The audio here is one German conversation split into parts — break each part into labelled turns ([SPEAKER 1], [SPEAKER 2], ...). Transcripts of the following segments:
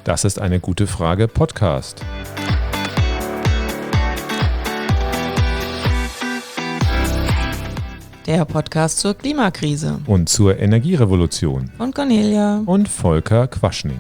[SPEAKER 1] Das ist eine gute Frage Podcast.
[SPEAKER 2] Der Podcast zur Klimakrise.
[SPEAKER 1] Und zur Energierevolution.
[SPEAKER 2] Von Cornelia.
[SPEAKER 1] Und Volker Quaschning.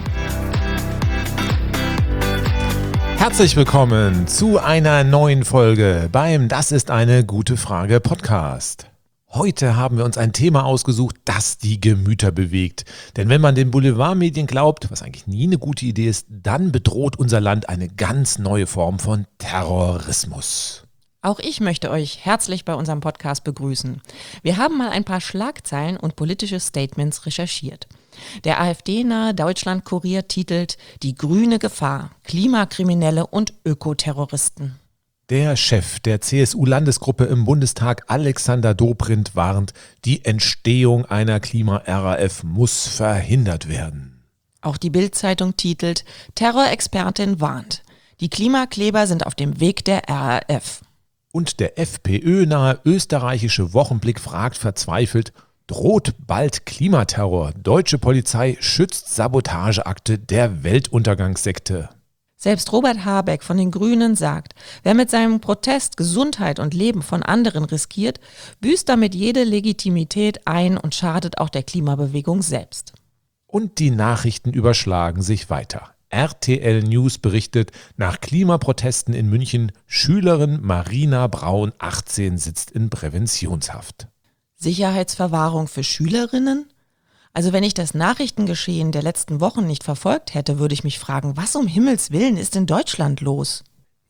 [SPEAKER 1] Herzlich willkommen zu einer neuen Folge beim Das ist eine gute Frage Podcast. Heute haben wir uns ein Thema ausgesucht, das die Gemüter bewegt. Denn wenn man den Boulevardmedien glaubt, was eigentlich nie eine gute Idee ist, dann bedroht unser Land eine ganz neue Form von Terrorismus.
[SPEAKER 2] Auch ich möchte euch herzlich bei unserem Podcast begrüßen. Wir haben mal ein paar Schlagzeilen und politische Statements recherchiert. Der AfD-nahe Deutschland-Kurier titelt Die grüne Gefahr, Klimakriminelle und Ökoterroristen.
[SPEAKER 1] Der Chef der CSU-Landesgruppe im Bundestag, Alexander Dobrindt, warnt, die Entstehung einer Klima-RAF muss verhindert werden.
[SPEAKER 2] Auch die Bild-Zeitung titelt Terrorexpertin warnt, die Klimakleber sind auf dem Weg der RAF.
[SPEAKER 1] Und der FPÖ-nahe österreichische Wochenblick fragt verzweifelt, droht bald Klimaterror? Deutsche Polizei schützt Sabotageakte der Weltuntergangssekte.
[SPEAKER 2] Selbst Robert Habeck von den Grünen sagt, wer mit seinem Protest Gesundheit und Leben von anderen riskiert, büßt damit jede Legitimität ein und schadet auch der Klimabewegung selbst.
[SPEAKER 1] Und die Nachrichten überschlagen sich weiter. RTL News berichtet, nach Klimaprotesten in München, Schülerin Marina Braun, 18, sitzt in Präventionshaft.
[SPEAKER 2] Sicherheitsverwahrung für Schülerinnen? Also wenn ich das Nachrichtengeschehen der letzten Wochen nicht verfolgt hätte, würde ich mich fragen, was um Himmels Willen ist in Deutschland los?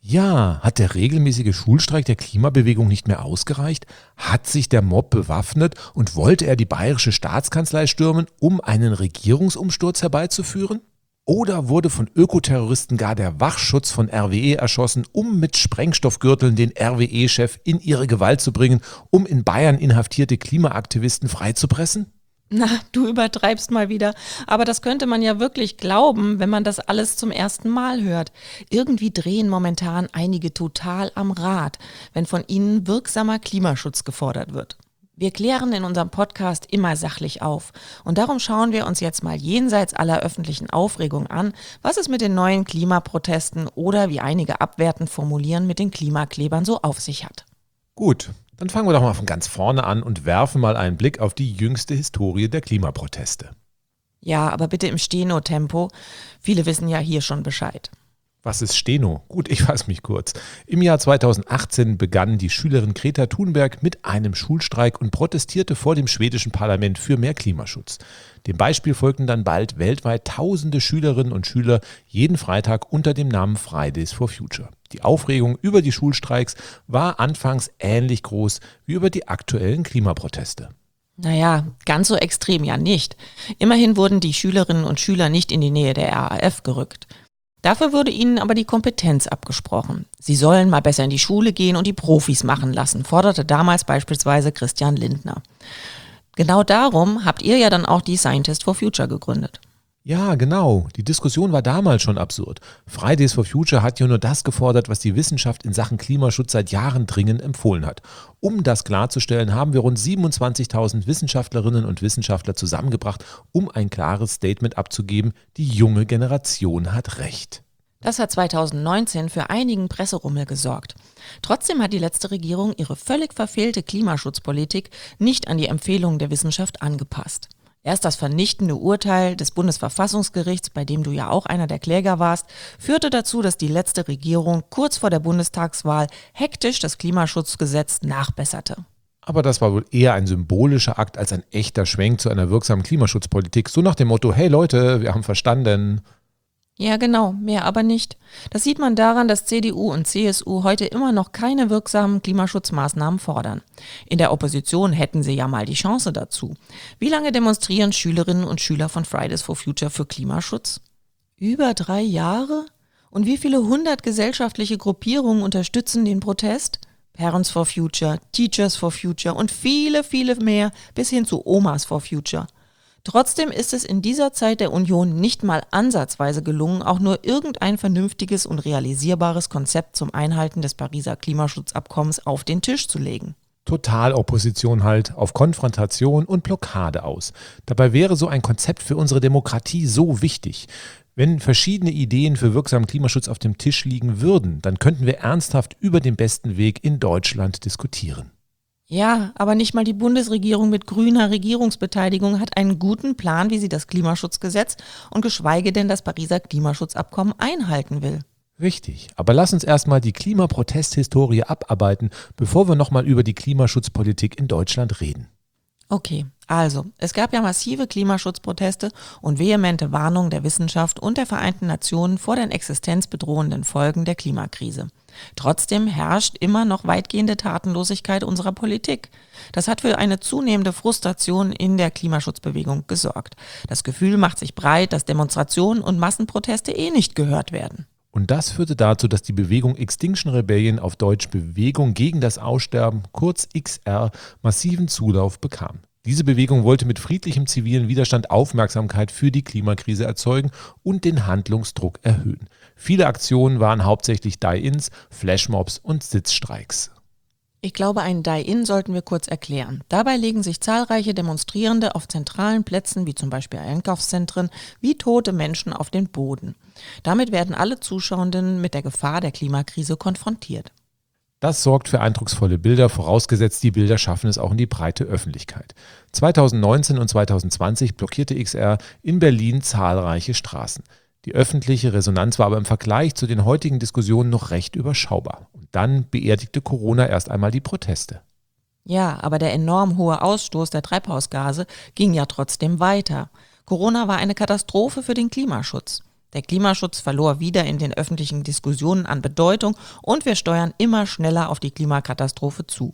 [SPEAKER 1] Ja, hat der regelmäßige Schulstreik der Klimabewegung nicht mehr ausgereicht? Hat sich der Mob bewaffnet und wollte er die bayerische Staatskanzlei stürmen, um einen Regierungsumsturz herbeizuführen? Oder wurde von Ökoterroristen gar der Wachschutz von RWE erschossen, um mit Sprengstoffgürteln den RWE-Chef in ihre Gewalt zu bringen, um in Bayern inhaftierte Klimaaktivisten freizupressen?
[SPEAKER 2] Na, du übertreibst mal wieder. Aber das könnte man ja wirklich glauben, wenn man das alles zum ersten Mal hört. Irgendwie drehen momentan einige total am Rad, wenn von ihnen wirksamer Klimaschutz gefordert wird. Wir klären in unserem Podcast immer sachlich auf. Und darum schauen wir uns jetzt mal jenseits aller öffentlichen Aufregung an, was es mit den neuen Klimaprotesten oder, wie einige abwertend formulieren, mit den Klimaklebern so auf sich hat.
[SPEAKER 1] Gut. Dann fangen wir doch mal von ganz vorne an und werfen mal einen Blick auf die jüngste Historie der Klimaproteste.
[SPEAKER 2] Ja, aber bitte im Steno-Tempo. Viele wissen ja hier schon Bescheid.
[SPEAKER 1] Was ist Steno? Gut, ich fasse mich kurz. Im Jahr 2018 begann die Schülerin Greta Thunberg mit einem Schulstreik und protestierte vor dem schwedischen Parlament für mehr Klimaschutz. Dem Beispiel folgten dann bald weltweit tausende Schülerinnen und Schüler jeden Freitag unter dem Namen Fridays for Future. Die Aufregung über die Schulstreiks war anfangs ähnlich groß wie über die aktuellen Klimaproteste.
[SPEAKER 2] Naja, ganz so extrem ja nicht. Immerhin wurden die Schülerinnen und Schüler nicht in die Nähe der RAF gerückt. Dafür wurde ihnen aber die Kompetenz abgesprochen. Sie sollen mal besser in die Schule gehen und die Profis machen lassen, forderte damals beispielsweise Christian Lindner. Genau darum habt ihr ja dann auch die Scientists for Future gegründet.
[SPEAKER 1] Ja, genau. Die Diskussion war damals schon absurd. Fridays for Future hat ja nur das gefordert, was die Wissenschaft in Sachen Klimaschutz seit Jahren dringend empfohlen hat. Um das klarzustellen, haben wir rund 27.000 Wissenschaftlerinnen und Wissenschaftler zusammengebracht, um ein klares Statement abzugeben, die junge Generation hat Recht.
[SPEAKER 2] Das hat 2019 für einigen Presserummel gesorgt. Trotzdem hat die letzte Regierung ihre völlig verfehlte Klimaschutzpolitik nicht an die Empfehlungen der Wissenschaft angepasst. Erst das vernichtende Urteil des Bundesverfassungsgerichts, bei dem du ja auch einer der Kläger warst, führte dazu, dass die letzte Regierung kurz vor der Bundestagswahl hektisch das Klimaschutzgesetz nachbesserte.
[SPEAKER 1] Aber das war wohl eher ein symbolischer Akt als ein echter Schwenk zu einer wirksamen Klimaschutzpolitik. So nach dem Motto, hey Leute, wir haben verstanden.
[SPEAKER 2] Ja genau, mehr aber nicht. Das sieht man daran, dass CDU und CSU heute immer noch keine wirksamen Klimaschutzmaßnahmen fordern. In der Opposition hätten sie ja mal die Chance dazu. Wie lange demonstrieren Schülerinnen und Schüler von Fridays for Future für Klimaschutz? Über 3 Jahre? Und wie viele 100 gesellschaftliche Gruppierungen unterstützen den Protest? Parents for Future, Teachers for Future und viele, viele mehr bis hin zu Omas for Future. Trotzdem ist es in dieser Zeit der Union nicht mal ansatzweise gelungen, auch nur irgendein vernünftiges und realisierbares Konzept zum Einhalten des Pariser Klimaschutzabkommens auf den Tisch zu legen.
[SPEAKER 1] Totalopposition halt, auf Konfrontation und Blockade aus. Dabei wäre so ein Konzept für unsere Demokratie so wichtig. Wenn verschiedene Ideen für wirksamen Klimaschutz auf dem Tisch liegen würden, dann könnten wir ernsthaft über den besten Weg in Deutschland diskutieren.
[SPEAKER 2] Ja, aber nicht mal die Bundesregierung mit grüner Regierungsbeteiligung hat einen guten Plan, wie sie das Klimaschutzgesetz und geschweige denn das Pariser Klimaschutzabkommen einhalten will.
[SPEAKER 1] Richtig, aber lass uns erstmal die Klimaprotesthistorie abarbeiten, bevor wir nochmal über die Klimaschutzpolitik in Deutschland reden.
[SPEAKER 2] Okay, also, es gab ja massive Klimaschutzproteste und vehemente Warnungen der Wissenschaft und der Vereinten Nationen vor den existenzbedrohenden Folgen der Klimakrise. Trotzdem herrscht immer noch weitgehende Tatenlosigkeit unserer Politik. Das hat für eine zunehmende Frustration in der Klimaschutzbewegung gesorgt. Das Gefühl macht sich breit, dass Demonstrationen und Massenproteste nicht gehört werden.
[SPEAKER 1] Und das führte dazu, dass die Bewegung Extinction Rebellion, auf Deutsch Bewegung gegen das Aussterben, kurz XR, massiven Zulauf bekam. Diese Bewegung wollte mit friedlichem zivilen Widerstand Aufmerksamkeit für die Klimakrise erzeugen und den Handlungsdruck erhöhen. Viele Aktionen waren hauptsächlich Die-Ins, Flashmobs und Sitzstreiks.
[SPEAKER 2] Ich glaube, ein Die-In sollten wir kurz erklären. Dabei legen sich zahlreiche Demonstrierende auf zentralen Plätzen, wie zum Beispiel Einkaufszentren, wie tote Menschen auf den Boden. Damit werden alle Zuschauenden mit der Gefahr der Klimakrise konfrontiert.
[SPEAKER 1] Das sorgt für eindrucksvolle Bilder, vorausgesetzt die Bilder schaffen es auch in die breite Öffentlichkeit. 2019 und 2020 blockierte XR in Berlin zahlreiche Straßen. Die öffentliche Resonanz war aber im Vergleich zu den heutigen Diskussionen noch recht überschaubar. Und dann beerdigte Corona erst einmal die Proteste.
[SPEAKER 2] Ja, aber der enorm hohe Ausstoß der Treibhausgase ging ja trotzdem weiter. Corona war eine Katastrophe für den Klimaschutz. Der Klimaschutz verlor wieder in den öffentlichen Diskussionen an Bedeutung und wir steuern immer schneller auf die Klimakatastrophe zu.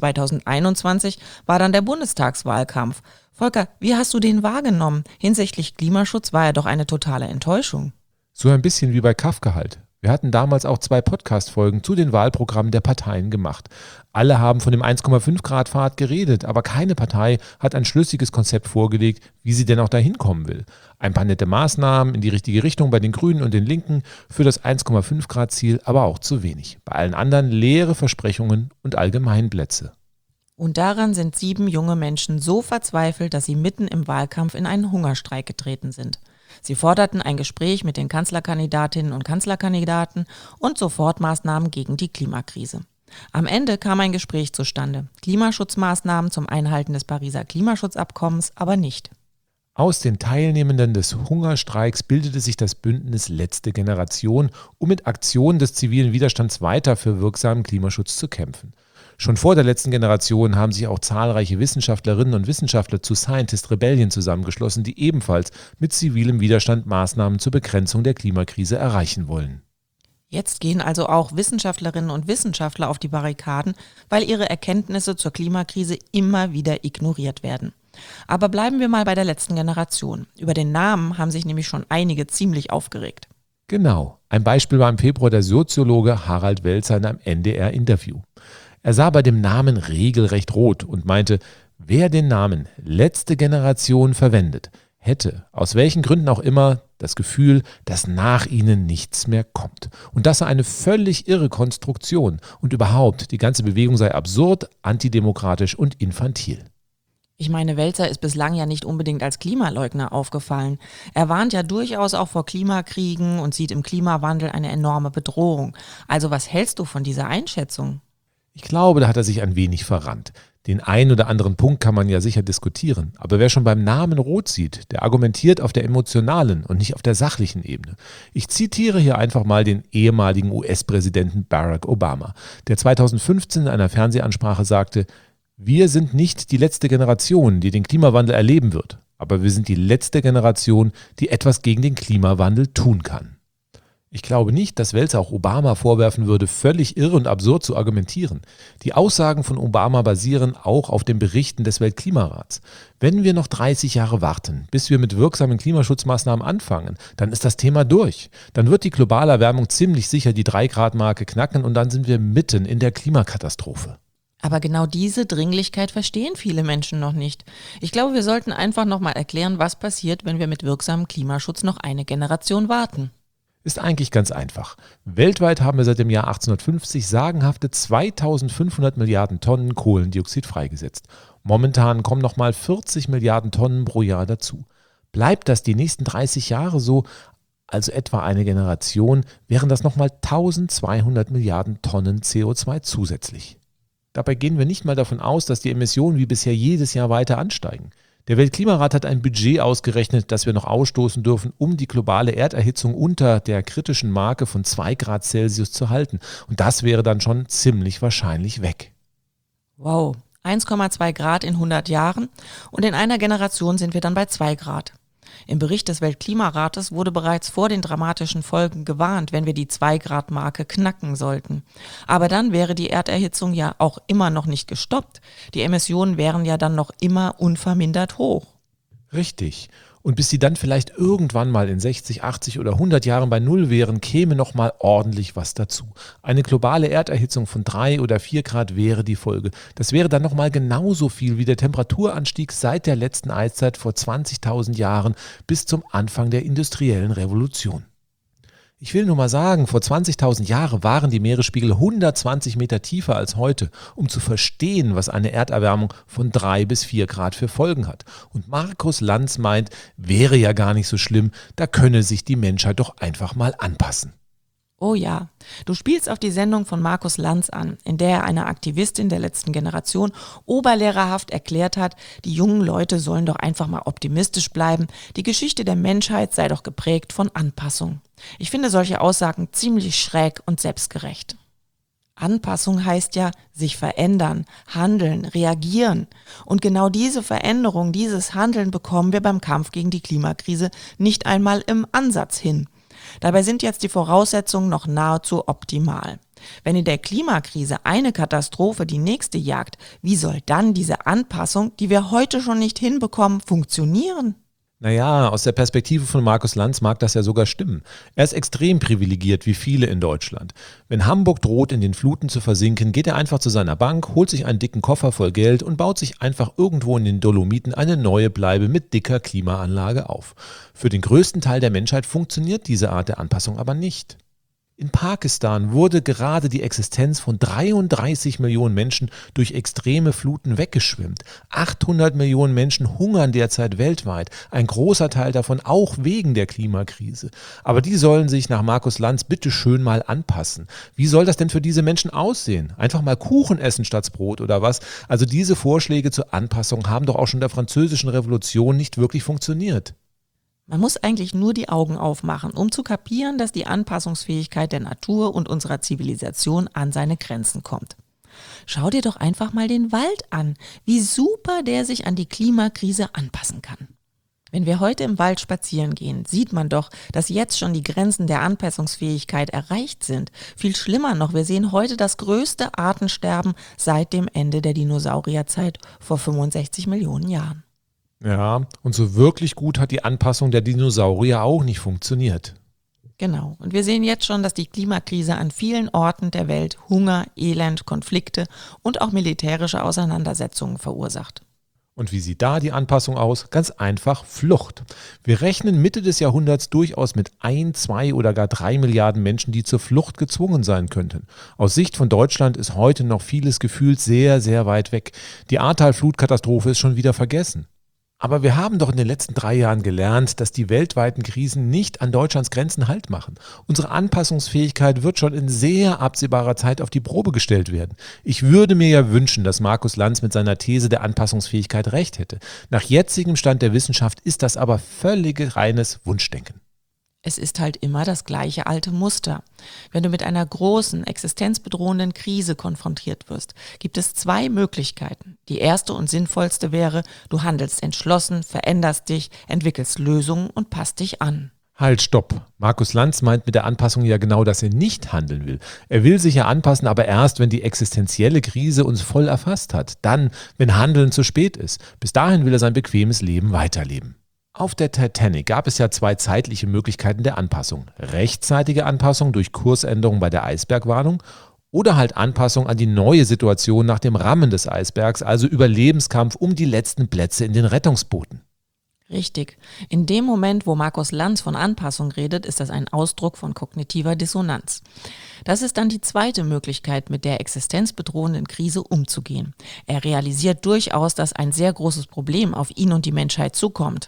[SPEAKER 2] 2021 war dann der Bundestagswahlkampf. Volker, wie hast du den wahrgenommen? Hinsichtlich Klimaschutz war er doch eine totale Enttäuschung.
[SPEAKER 1] So ein bisschen wie bei Kafka halt. Wir hatten damals auch 2 Podcast-Folgen zu den Wahlprogrammen der Parteien gemacht. Alle haben von dem 1,5-Grad-Pfad geredet, aber keine Partei hat ein schlüssiges Konzept vorgelegt, wie sie denn auch dahin kommen will. Ein paar nette Maßnahmen in die richtige Richtung bei den Grünen und den Linken, für das 1,5-Grad-Ziel aber auch zu wenig. Bei allen anderen leere Versprechungen und Allgemeinplätze.
[SPEAKER 2] Und daran sind 7 junge Menschen so verzweifelt, dass sie mitten im Wahlkampf in einen Hungerstreik getreten sind. Sie forderten ein Gespräch mit den Kanzlerkandidatinnen und Kanzlerkandidaten und Sofortmaßnahmen gegen die Klimakrise. Am Ende kam ein Gespräch zustande. Klimaschutzmaßnahmen zum Einhalten des Pariser Klimaschutzabkommens aber nicht.
[SPEAKER 1] Aus den Teilnehmenden des Hungerstreiks bildete sich das Bündnis Letzte Generation, um mit Aktionen des zivilen Widerstands weiter für wirksamen Klimaschutz zu kämpfen. Schon vor der letzten Generation haben sich auch zahlreiche Wissenschaftlerinnen und Wissenschaftler zu Scientist Rebellion zusammengeschlossen, die ebenfalls mit zivilem Widerstand Maßnahmen zur Begrenzung der Klimakrise erreichen wollen.
[SPEAKER 2] Jetzt gehen also auch Wissenschaftlerinnen und Wissenschaftler auf die Barrikaden, weil ihre Erkenntnisse zur Klimakrise immer wieder ignoriert werden. Aber bleiben wir mal bei der letzten Generation. Über den Namen haben sich nämlich schon einige ziemlich aufgeregt.
[SPEAKER 1] Genau, ein Beispiel war im Februar der Soziologe Harald Welzer in einem NDR-Interview. Er sah bei dem Namen regelrecht rot und meinte, wer den Namen Letzte Generation verwendet, hätte, aus welchen Gründen auch immer, das Gefühl, dass nach ihnen nichts mehr kommt. Und das sei eine völlig irre Konstruktion und überhaupt, die ganze Bewegung sei absurd, antidemokratisch und infantil.
[SPEAKER 2] Ich meine, Welzer ist bislang ja nicht unbedingt als Klimaleugner aufgefallen. Er warnt ja durchaus auch vor Klimakriegen und sieht im Klimawandel eine enorme Bedrohung. Also was hältst du von dieser Einschätzung?
[SPEAKER 1] Ich glaube, da hat er sich ein wenig verrannt. Den einen oder anderen Punkt kann man ja sicher diskutieren. Aber wer schon beim Namen rot sieht, der argumentiert auf der emotionalen und nicht auf der sachlichen Ebene. Ich zitiere hier einfach mal den ehemaligen US-Präsidenten Barack Obama, der 2015 in einer Fernsehansprache sagte, wir sind nicht die letzte Generation, die den Klimawandel erleben wird, aber wir sind die letzte Generation, die etwas gegen den Klimawandel tun kann. Ich glaube nicht, dass Welzer auch Obama vorwerfen würde, völlig irre und absurd zu argumentieren. Die Aussagen von Obama basieren auch auf den Berichten des Weltklimarats. Wenn wir noch 30 Jahre warten, bis wir mit wirksamen Klimaschutzmaßnahmen anfangen, dann ist das Thema durch. Dann wird die globale Erwärmung ziemlich sicher die 3-Grad-Marke knacken und dann sind wir mitten in der Klimakatastrophe.
[SPEAKER 2] Aber genau diese Dringlichkeit verstehen viele Menschen noch nicht. Ich glaube, wir sollten einfach nochmal erklären, was passiert, wenn wir mit wirksamem Klimaschutz noch eine Generation warten.
[SPEAKER 1] Ist eigentlich ganz einfach. Weltweit haben wir seit dem Jahr 1850 sagenhafte 2500 Milliarden Tonnen Kohlendioxid freigesetzt. Momentan kommen nochmal 40 Milliarden Tonnen pro Jahr dazu. Bleibt das die nächsten 30 Jahre so, also etwa eine Generation, wären das nochmal 1200 Milliarden Tonnen CO2 zusätzlich. Dabei gehen wir nicht mal davon aus, dass die Emissionen wie bisher jedes Jahr weiter ansteigen. Der Weltklimarat hat ein Budget ausgerechnet, das wir noch ausstoßen dürfen, um die globale Erderhitzung unter der kritischen Marke von 2 Grad Celsius zu halten. Und das wäre dann schon ziemlich wahrscheinlich weg.
[SPEAKER 2] Wow, 1,2 Grad in 100 Jahren und in einer Generation sind wir dann bei 2 Grad. Im Bericht des Weltklimarates wurde bereits vor den dramatischen Folgen gewarnt, wenn wir die 2-Grad-Marke knacken sollten. Aber dann wäre die Erderhitzung ja auch immer noch nicht gestoppt. Die Emissionen wären ja dann noch immer unvermindert hoch.
[SPEAKER 1] Richtig. Und bis sie dann vielleicht irgendwann mal in 60, 80 oder 100 Jahren bei Null wären, käme noch mal ordentlich was dazu. Eine globale Erderhitzung von 3 oder 4 Grad wäre die Folge. Das wäre dann noch mal genauso viel wie der Temperaturanstieg seit der letzten Eiszeit vor 20.000 Jahren bis zum Anfang der industriellen Revolution. Ich will nur mal sagen, vor 20.000 Jahren waren die Meeresspiegel 120 Meter tiefer als heute, um zu verstehen, was eine Erderwärmung von 3 bis 4 Grad für Folgen hat. Und Markus Lanz meint, wäre ja gar nicht so schlimm, da könne sich die Menschheit doch einfach mal anpassen.
[SPEAKER 2] Oh ja, du spielst auf die Sendung von Markus Lanz an, in der er einer Aktivistin der letzten Generation oberlehrerhaft erklärt hat, die jungen Leute sollen doch einfach mal optimistisch bleiben, die Geschichte der Menschheit sei doch geprägt von Anpassung. Ich finde solche Aussagen ziemlich schräg und selbstgerecht. Anpassung heißt ja sich verändern, handeln, reagieren. Und genau diese Veränderung, dieses Handeln bekommen wir beim Kampf gegen die Klimakrise nicht einmal im Ansatz hin. Dabei sind jetzt die Voraussetzungen noch nahezu optimal. Wenn in der Klimakrise eine Katastrophe die nächste jagt, wie soll dann diese Anpassung, die wir heute schon nicht hinbekommen, funktionieren?
[SPEAKER 1] Naja, aus der Perspektive von Markus Lanz mag das ja sogar stimmen. Er ist extrem privilegiert, wie viele in Deutschland. Wenn Hamburg droht, in den Fluten zu versinken, geht er einfach zu seiner Bank, holt sich einen dicken Koffer voll Geld und baut sich einfach irgendwo in den Dolomiten eine neue Bleibe mit dicker Klimaanlage auf. Für den größten Teil der Menschheit funktioniert diese Art der Anpassung aber nicht. In Pakistan wurde gerade die Existenz von 33 Millionen Menschen durch extreme Fluten weggeschwemmt. 800 Millionen Menschen hungern derzeit weltweit, ein großer Teil davon auch wegen der Klimakrise. Aber die sollen sich nach Markus Lanz bitte schön mal anpassen. Wie soll das denn für diese Menschen aussehen? Einfach mal Kuchen essen statt Brot oder was? Also diese Vorschläge zur Anpassung haben doch auch schon in der Französischen Revolution nicht wirklich funktioniert.
[SPEAKER 2] Man muss eigentlich nur die Augen aufmachen, um zu kapieren, dass die Anpassungsfähigkeit der Natur und unserer Zivilisation an seine Grenzen kommt. Schau dir doch einfach mal den Wald an, wie super der sich an die Klimakrise anpassen kann. Wenn wir heute im Wald spazieren gehen, sieht man doch, dass jetzt schon die Grenzen der Anpassungsfähigkeit erreicht sind. Viel schlimmer noch, wir sehen heute das größte Artensterben seit dem Ende der Dinosaurierzeit vor 65 Millionen Jahren.
[SPEAKER 1] Ja, und so wirklich gut hat die Anpassung der Dinosaurier auch nicht funktioniert.
[SPEAKER 2] Genau. Und wir sehen jetzt schon, dass die Klimakrise an vielen Orten der Welt Hunger, Elend, Konflikte und auch militärische Auseinandersetzungen verursacht.
[SPEAKER 1] Und wie sieht da die Anpassung aus? Ganz einfach Flucht. Wir rechnen Mitte des Jahrhunderts durchaus mit 1, 2 oder gar 3 Milliarden Menschen, die zur Flucht gezwungen sein könnten. Aus Sicht von Deutschland ist heute noch vieles gefühlt sehr, sehr weit weg. Die Ahrtal-Flutkatastrophe ist schon wieder vergessen. Aber wir haben doch in den letzten 3 Jahren gelernt, dass die weltweiten Krisen nicht an Deutschlands Grenzen Halt machen. Unsere Anpassungsfähigkeit wird schon in sehr absehbarer Zeit auf die Probe gestellt werden. Ich würde mir ja wünschen, dass Markus Lanz mit seiner These der Anpassungsfähigkeit recht hätte. Nach jetzigem Stand der Wissenschaft ist das aber völlig reines Wunschdenken.
[SPEAKER 2] Es ist halt immer das gleiche alte Muster. Wenn du mit einer großen, existenzbedrohenden Krise konfrontiert wirst, gibt es 2 Möglichkeiten. Die erste und sinnvollste wäre, du handelst entschlossen, veränderst dich, entwickelst Lösungen und passt dich an.
[SPEAKER 1] Halt, stopp. Markus Lanz meint mit der Anpassung ja genau, dass er nicht handeln will. Er will sich ja anpassen, aber erst, wenn die existenzielle Krise uns voll erfasst hat. Dann, wenn Handeln zu spät ist. Bis dahin will er sein bequemes Leben weiterleben. Auf der Titanic gab es ja 2 zeitliche Möglichkeiten der Anpassung. Rechtzeitige Anpassung durch Kursänderung bei der Eisbergwarnung oder halt Anpassung an die neue Situation nach dem Rammen des Eisbergs, also Überlebenskampf um die letzten Plätze in den Rettungsbooten.
[SPEAKER 2] Richtig. In dem Moment, wo Markus Lanz von Anpassung redet, ist das ein Ausdruck von kognitiver Dissonanz. Das ist dann die zweite Möglichkeit, mit der existenzbedrohenden Krise umzugehen. Er realisiert durchaus, dass ein sehr großes Problem auf ihn und die Menschheit zukommt.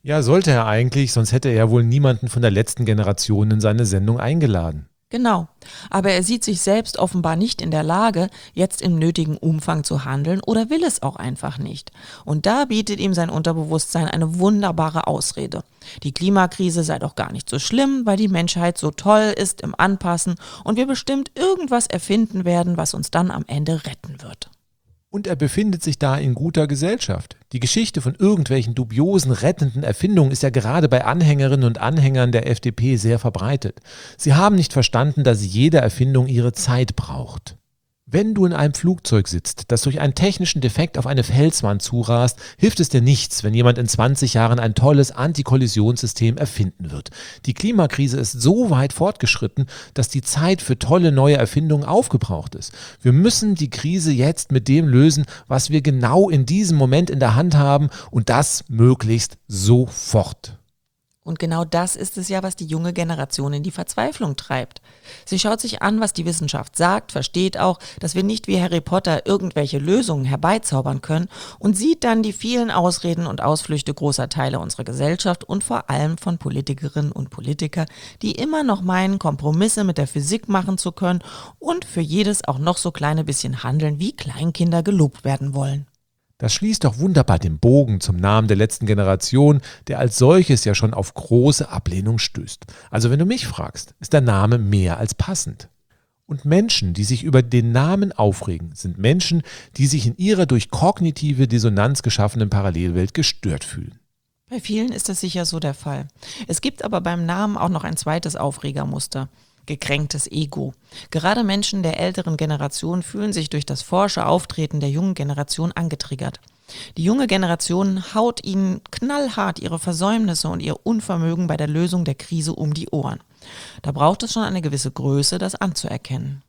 [SPEAKER 1] Ja, sollte er eigentlich, sonst hätte er wohl niemanden von der letzten Generation in seine Sendung eingeladen.
[SPEAKER 2] Genau. Aber er sieht sich selbst offenbar nicht in der Lage, jetzt im nötigen Umfang zu handeln oder will es auch einfach nicht. Und da bietet ihm sein Unterbewusstsein eine wunderbare Ausrede. Die Klimakrise sei doch gar nicht so schlimm, weil die Menschheit so toll ist im Anpassen und wir bestimmt irgendwas erfinden werden, was uns dann am Ende retten wird.
[SPEAKER 1] Und er befindet sich da in guter Gesellschaft. Die Geschichte von irgendwelchen dubiosen, rettenden Erfindungen ist ja gerade bei Anhängerinnen und Anhängern der FDP sehr verbreitet. Sie haben nicht verstanden, dass jede Erfindung ihre Zeit braucht. Wenn du in einem Flugzeug sitzt, das durch einen technischen Defekt auf eine Felswand zurast, hilft es dir nichts, wenn jemand in 20 Jahren ein tolles Antikollisionssystem erfinden wird. Die Klimakrise ist so weit fortgeschritten, dass die Zeit für tolle neue Erfindungen aufgebraucht ist. Wir müssen die Krise jetzt mit dem lösen, was wir genau in diesem Moment in der Hand haben und das möglichst sofort.
[SPEAKER 2] Und genau das ist es ja, was die junge Generation in die Verzweiflung treibt. Sie schaut sich an, was die Wissenschaft sagt, versteht auch, dass wir nicht wie Harry Potter irgendwelche Lösungen herbeizaubern können und sieht dann die vielen Ausreden und Ausflüchte großer Teile unserer Gesellschaft und vor allem von Politikerinnen und Politikern, die immer noch meinen, Kompromisse mit der Physik machen zu können und für jedes auch noch so kleine bisschen handeln, wie Kleinkinder gelobt werden wollen.
[SPEAKER 1] Das schließt doch wunderbar den Bogen zum Namen der letzten Generation, der als solches ja schon auf große Ablehnung stößt. Also wenn du mich fragst, ist der Name mehr als passend. Und Menschen, die sich über den Namen aufregen, sind Menschen, die sich in ihrer durch kognitive Dissonanz geschaffenen Parallelwelt gestört fühlen.
[SPEAKER 2] Bei vielen ist das sicher so der Fall. Es gibt aber beim Namen auch noch ein zweites Aufregermuster. Gekränktes Ego. Gerade Menschen der älteren Generation fühlen sich durch das forsche Auftreten der jungen Generation angetriggert. Die junge Generation haut ihnen knallhart ihre Versäumnisse und ihr Unvermögen bei der Lösung der Krise um die Ohren. Da braucht es schon eine gewisse Größe, das anzuerkennen.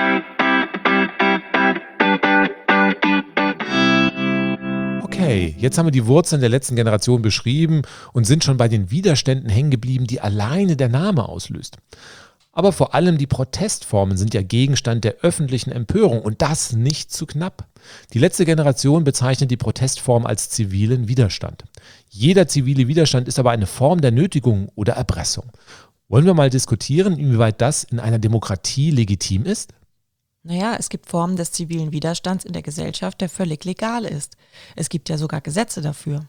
[SPEAKER 1] Okay, jetzt haben wir die Wurzeln der letzten Generation beschrieben und sind schon bei den Widerständen hängen geblieben, die alleine der Name auslöst. Aber vor allem die Protestformen sind ja Gegenstand der öffentlichen Empörung und das nicht zu knapp. Die letzte Generation bezeichnet die Protestform als zivilen Widerstand. Jeder zivile Widerstand ist aber eine Form der Nötigung oder Erpressung. Wollen wir mal diskutieren, inwieweit das in einer Demokratie legitim ist?
[SPEAKER 2] Naja, es gibt Formen des zivilen Widerstands in der Gesellschaft, der völlig legal ist. Es gibt ja sogar Gesetze dafür.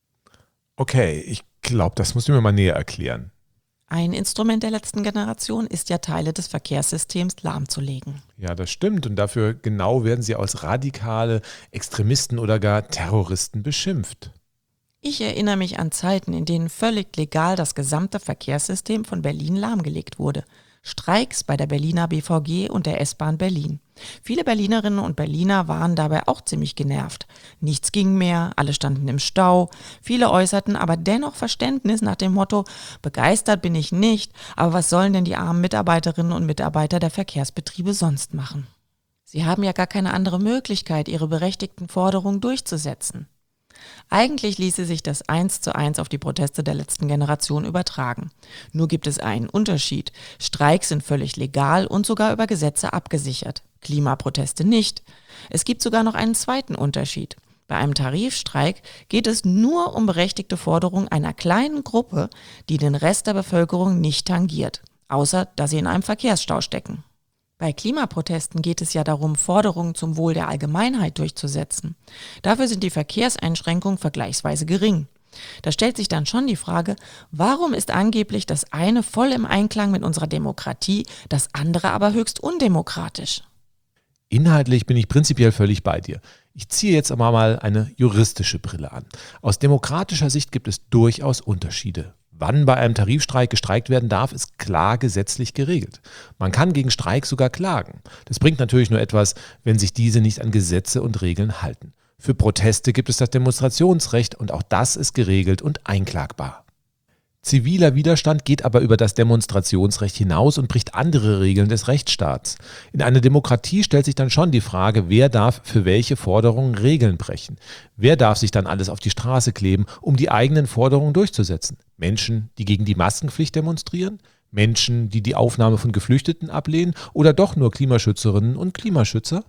[SPEAKER 1] Okay, ich glaube, das musst du mir mal näher erklären.
[SPEAKER 2] Ein Instrument der letzten Generation ist ja, Teile des Verkehrssystems lahmzulegen.
[SPEAKER 1] Ja, das stimmt. Und dafür genau werden sie als radikale Extremisten oder gar Terroristen beschimpft.
[SPEAKER 2] Ich erinnere mich an Zeiten, in denen völlig legal das gesamte Verkehrssystem von Berlin lahmgelegt wurde. Streiks bei der Berliner BVG und der S-Bahn Berlin. Viele Berlinerinnen und Berliner waren dabei auch ziemlich genervt. Nichts ging mehr, alle standen im Stau. Viele äußerten aber dennoch Verständnis nach dem Motto, begeistert bin ich nicht, aber was sollen denn die armen Mitarbeiterinnen und Mitarbeiter der Verkehrsbetriebe sonst machen? Sie haben ja gar keine andere Möglichkeit, ihre berechtigten Forderungen durchzusetzen. Eigentlich ließe sich das 1:1 auf die Proteste der letzten Generation übertragen. Nur gibt es einen Unterschied. Streiks sind völlig legal und sogar über Gesetze abgesichert. Klimaproteste nicht. Es gibt sogar noch einen zweiten Unterschied. Bei einem Tarifstreik geht es nur um berechtigte Forderungen einer kleinen Gruppe, die den Rest der Bevölkerung nicht tangiert, außer dass sie in einem Verkehrsstau stecken. Bei Klimaprotesten geht es ja darum, Forderungen zum Wohl der Allgemeinheit durchzusetzen. Dafür sind die Verkehrseinschränkungen vergleichsweise gering. Da stellt sich dann schon die Frage, warum ist angeblich das eine voll im Einklang mit unserer Demokratie, das andere aber höchst undemokratisch?
[SPEAKER 1] Inhaltlich bin ich prinzipiell völlig bei dir. Ich ziehe jetzt aber mal eine juristische Brille an. Aus demokratischer Sicht gibt es durchaus Unterschiede. Wann bei einem Tarifstreik gestreikt werden darf, ist klar gesetzlich geregelt. Man kann gegen Streik sogar klagen. Das bringt natürlich nur etwas, wenn sich diese nicht an Gesetze und Regeln halten. Für Proteste gibt es das Demonstrationsrecht und auch das ist geregelt und einklagbar. Ziviler Widerstand geht aber über das Demonstrationsrecht hinaus und bricht andere Regeln des Rechtsstaats. In einer Demokratie stellt sich dann schon die Frage, wer darf für welche Forderungen Regeln brechen? Wer darf sich dann alles auf die Straße kleben, um die eigenen Forderungen durchzusetzen? Menschen, die gegen die Maskenpflicht demonstrieren? Menschen, die die Aufnahme von Geflüchteten ablehnen? Oder doch nur Klimaschützerinnen und Klimaschützer?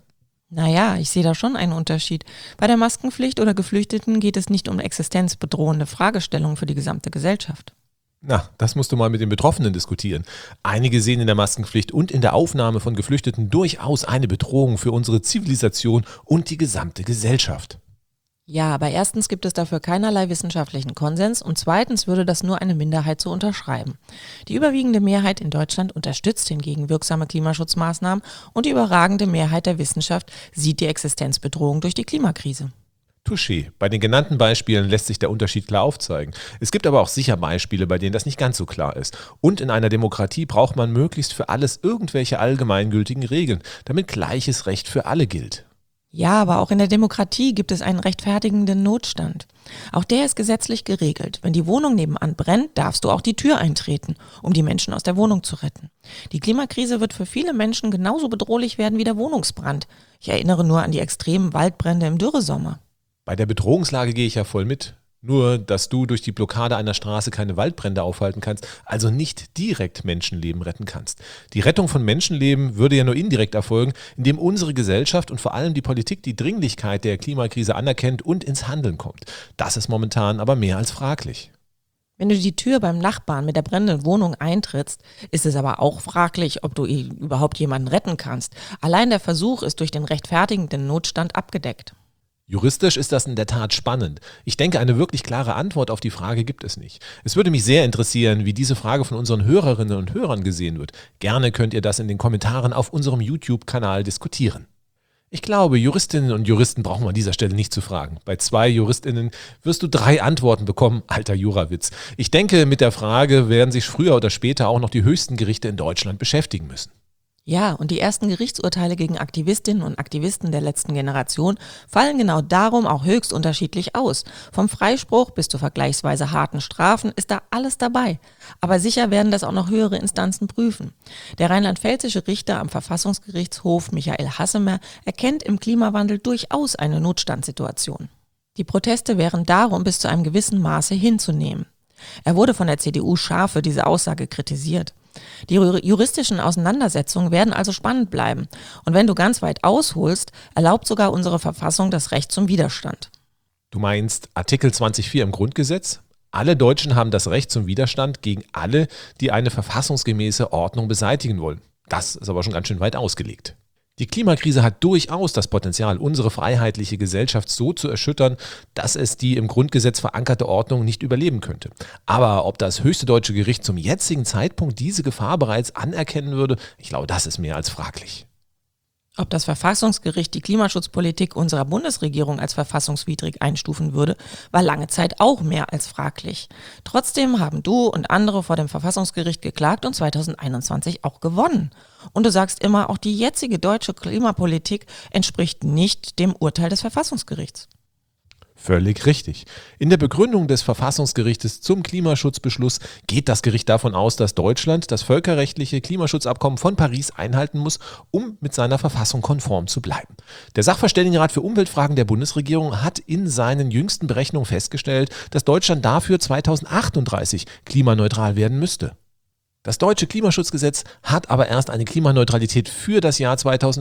[SPEAKER 2] Naja, ich sehe da schon einen Unterschied. Bei der Maskenpflicht oder Geflüchteten geht es nicht um existenzbedrohende Fragestellungen für die gesamte Gesellschaft.
[SPEAKER 1] Na, das musst du mal mit den Betroffenen diskutieren. Einige sehen in der Maskenpflicht und in der Aufnahme von Geflüchteten durchaus eine Bedrohung für unsere Zivilisation und die gesamte Gesellschaft.
[SPEAKER 2] Ja, aber erstens gibt es dafür keinerlei wissenschaftlichen Konsens und zweitens würde das nur eine Minderheit so unterschreiben. Die überwiegende Mehrheit in Deutschland unterstützt hingegen wirksame Klimaschutzmaßnahmen und die überragende Mehrheit der Wissenschaft sieht die Existenzbedrohung durch die Klimakrise.
[SPEAKER 1] Touché. Bei den genannten Beispielen lässt sich der Unterschied klar aufzeigen. Es gibt aber auch sicher Beispiele, bei denen das nicht ganz so klar ist. Und in einer Demokratie braucht man möglichst für alles irgendwelche allgemeingültigen Regeln, damit gleiches Recht für alle gilt.
[SPEAKER 2] Ja, aber auch in der Demokratie gibt es einen rechtfertigenden Notstand. Auch der ist gesetzlich geregelt. Wenn die Wohnung nebenan brennt, darfst du auch die Tür eintreten, um die Menschen aus der Wohnung zu retten. Die Klimakrise wird für viele Menschen genauso bedrohlich werden wie der Wohnungsbrand. Ich erinnere nur an die extremen Waldbrände im Dürresommer.
[SPEAKER 1] Bei der Bedrohungslage gehe ich ja voll mit. Nur, dass du durch die Blockade einer Straße keine Waldbrände aufhalten kannst, also nicht direkt Menschenleben retten kannst. Die Rettung von Menschenleben würde ja nur indirekt erfolgen, indem unsere Gesellschaft und vor allem die Politik die Dringlichkeit der Klimakrise anerkennt und ins Handeln kommt. Das ist momentan aber mehr als fraglich.
[SPEAKER 2] Wenn du die Tür beim Nachbarn mit der brennenden Wohnung eintrittst, ist es aber auch fraglich, ob du überhaupt jemanden retten kannst. Allein der Versuch ist durch den rechtfertigenden Notstand abgedeckt.
[SPEAKER 1] Juristisch ist das in der Tat spannend. Ich denke, eine wirklich klare Antwort auf die Frage gibt es nicht. Es würde mich sehr interessieren, wie diese Frage von unseren Hörerinnen und Hörern gesehen wird. Gerne könnt ihr das in den Kommentaren auf unserem YouTube-Kanal diskutieren. Ich glaube, Juristinnen und Juristen brauchen wir an dieser Stelle nicht zu fragen. Bei 2 JuristInnen wirst du 3 Antworten bekommen. Alter Jurawitz. Ich denke, mit der Frage werden sich früher oder später auch noch die höchsten Gerichte in Deutschland beschäftigen müssen.
[SPEAKER 2] Ja, und die ersten Gerichtsurteile gegen Aktivistinnen und Aktivisten der letzten Generation fallen genau darum auch höchst unterschiedlich aus. Vom Freispruch bis zu vergleichsweise harten Strafen ist da alles dabei. Aber sicher werden das auch noch höhere Instanzen prüfen. Der rheinland-pfälzische Richter am Verfassungsgerichtshof Michael Hassemer erkennt im Klimawandel durchaus eine Notstandssituation. Die Proteste wären darum bis zu einem gewissen Maße hinzunehmen. Er wurde von der CDU scharf für diese Aussage kritisiert. Die juristischen Auseinandersetzungen werden also spannend bleiben. Und wenn du ganz weit ausholst, erlaubt sogar unsere Verfassung das Recht zum Widerstand.
[SPEAKER 1] Du meinst Artikel 20.4 im Grundgesetz? Alle Deutschen haben das Recht zum Widerstand gegen alle, die eine verfassungsgemäße Ordnung beseitigen wollen. Das ist aber schon ganz schön weit ausgelegt. Die Klimakrise hat durchaus das Potenzial, unsere freiheitliche Gesellschaft so zu erschüttern, dass es die im Grundgesetz verankerte Ordnung nicht überleben könnte. Aber ob das höchste deutsche Gericht zum jetzigen Zeitpunkt diese Gefahr bereits anerkennen würde, ich glaube, das ist mehr als fraglich.
[SPEAKER 2] Ob das Verfassungsgericht die Klimaschutzpolitik unserer Bundesregierung als verfassungswidrig einstufen würde, war lange Zeit auch mehr als fraglich. Trotzdem haben du und andere vor dem Verfassungsgericht geklagt und 2021 auch gewonnen. Und du sagst immer, auch die jetzige deutsche Klimapolitik entspricht nicht dem Urteil des Verfassungsgerichts.
[SPEAKER 1] Völlig richtig. In der Begründung des Verfassungsgerichtes zum Klimaschutzbeschluss geht das Gericht davon aus, dass Deutschland das völkerrechtliche Klimaschutzabkommen von Paris einhalten muss, um mit seiner Verfassung konform zu bleiben. Der Sachverständigenrat für Umweltfragen der Bundesregierung hat in seinen jüngsten Berechnungen festgestellt, dass Deutschland dafür 2038 klimaneutral werden müsste. Das deutsche Klimaschutzgesetz hat aber erst eine Klimaneutralität für das Jahr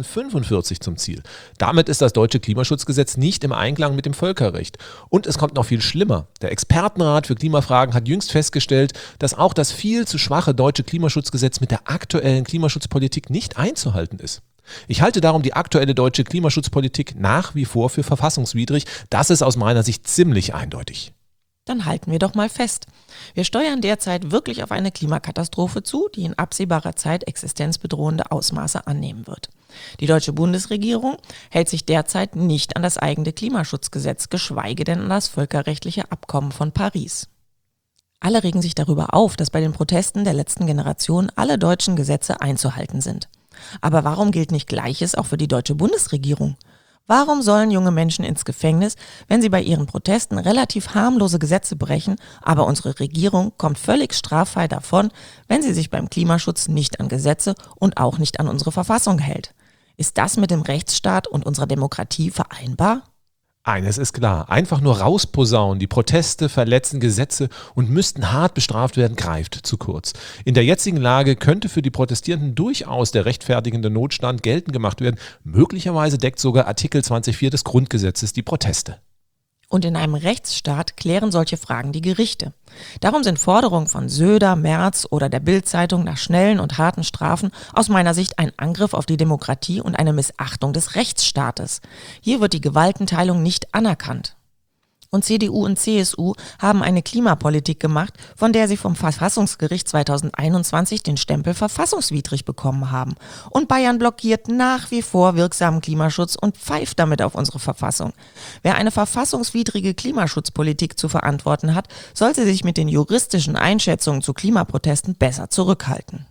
[SPEAKER 1] 2045 zum Ziel. Damit ist das deutsche Klimaschutzgesetz nicht im Einklang mit dem Völkerrecht. Und es kommt noch viel schlimmer. Der Expertenrat für Klimafragen hat jüngst festgestellt, dass auch das viel zu schwache deutsche Klimaschutzgesetz mit der aktuellen Klimaschutzpolitik nicht einzuhalten ist. Ich halte darum die aktuelle deutsche Klimaschutzpolitik nach wie vor für verfassungswidrig. Das ist aus meiner Sicht ziemlich eindeutig.
[SPEAKER 2] Dann halten wir doch mal fest. Wir steuern derzeit wirklich auf eine Klimakatastrophe zu, die in absehbarer Zeit existenzbedrohende Ausmaße annehmen wird. Die deutsche Bundesregierung hält sich derzeit nicht an das eigene Klimaschutzgesetz, geschweige denn an das völkerrechtliche Abkommen von Paris. Alle regen sich darüber auf, dass bei den Protesten der letzten Generation alle deutschen Gesetze einzuhalten sind. Aber warum gilt nicht Gleiches auch für die deutsche Bundesregierung? Warum sollen junge Menschen ins Gefängnis, wenn sie bei ihren Protesten relativ harmlose Gesetze brechen, aber unsere Regierung kommt völlig straffrei davon, wenn sie sich beim Klimaschutz nicht an Gesetze und auch nicht an unsere Verfassung hält? Ist das mit dem Rechtsstaat und unserer Demokratie vereinbar?
[SPEAKER 1] Eines ist klar, einfach nur rausposaunen, die Proteste verletzen Gesetze und müssten hart bestraft werden, greift zu kurz. In der jetzigen Lage könnte für die Protestierenden durchaus der rechtfertigende Notstand geltend gemacht werden. Möglicherweise deckt sogar Artikel 20.4 des Grundgesetzes die Proteste.
[SPEAKER 2] Und in einem Rechtsstaat klären solche Fragen die Gerichte. Darum sind Forderungen von Söder, Merz oder der Bild-Zeitung nach schnellen und harten Strafen aus meiner Sicht ein Angriff auf die Demokratie und eine Missachtung des Rechtsstaates. Hier wird die Gewaltenteilung nicht anerkannt. Und CDU und CSU haben eine Klimapolitik gemacht, von der sie vom Verfassungsgericht 2021 den Stempel verfassungswidrig bekommen haben. Und Bayern blockiert nach wie vor wirksamen Klimaschutz und pfeift damit auf unsere Verfassung. Wer eine verfassungswidrige Klimaschutzpolitik zu verantworten hat, sollte sich mit den juristischen Einschätzungen zu Klimaprotesten besser zurückhalten.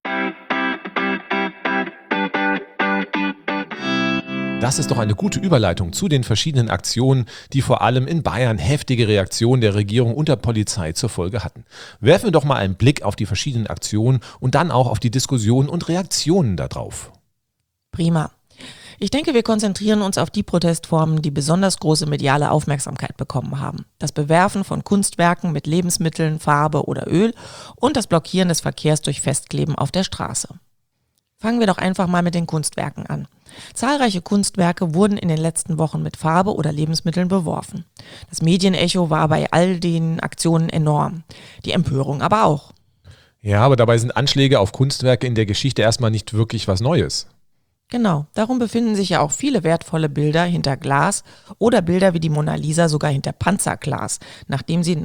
[SPEAKER 1] Das ist doch eine gute Überleitung zu den verschiedenen Aktionen, die vor allem in Bayern heftige Reaktionen der Regierung und der Polizei zur Folge hatten. Werfen wir doch mal einen Blick auf die verschiedenen Aktionen und dann auch auf die Diskussionen und Reaktionen darauf.
[SPEAKER 2] Prima. Ich denke, wir konzentrieren uns auf die Protestformen, die besonders große mediale Aufmerksamkeit bekommen haben. Das Bewerfen von Kunstwerken mit Lebensmitteln, Farbe oder Öl und das Blockieren des Verkehrs durch Festkleben auf der Straße. Fangen wir doch einfach mal mit den Kunstwerken an. Zahlreiche Kunstwerke wurden in den letzten Wochen mit Farbe oder Lebensmitteln beworfen. Das Medienecho war bei all den Aktionen enorm. Die Empörung aber auch.
[SPEAKER 1] Ja, aber dabei sind Anschläge auf Kunstwerke in der Geschichte erstmal nicht wirklich was Neues.
[SPEAKER 2] Genau, darum befinden sich ja auch viele wertvolle Bilder hinter Glas oder Bilder wie die Mona Lisa sogar hinter Panzerglas, nachdem sie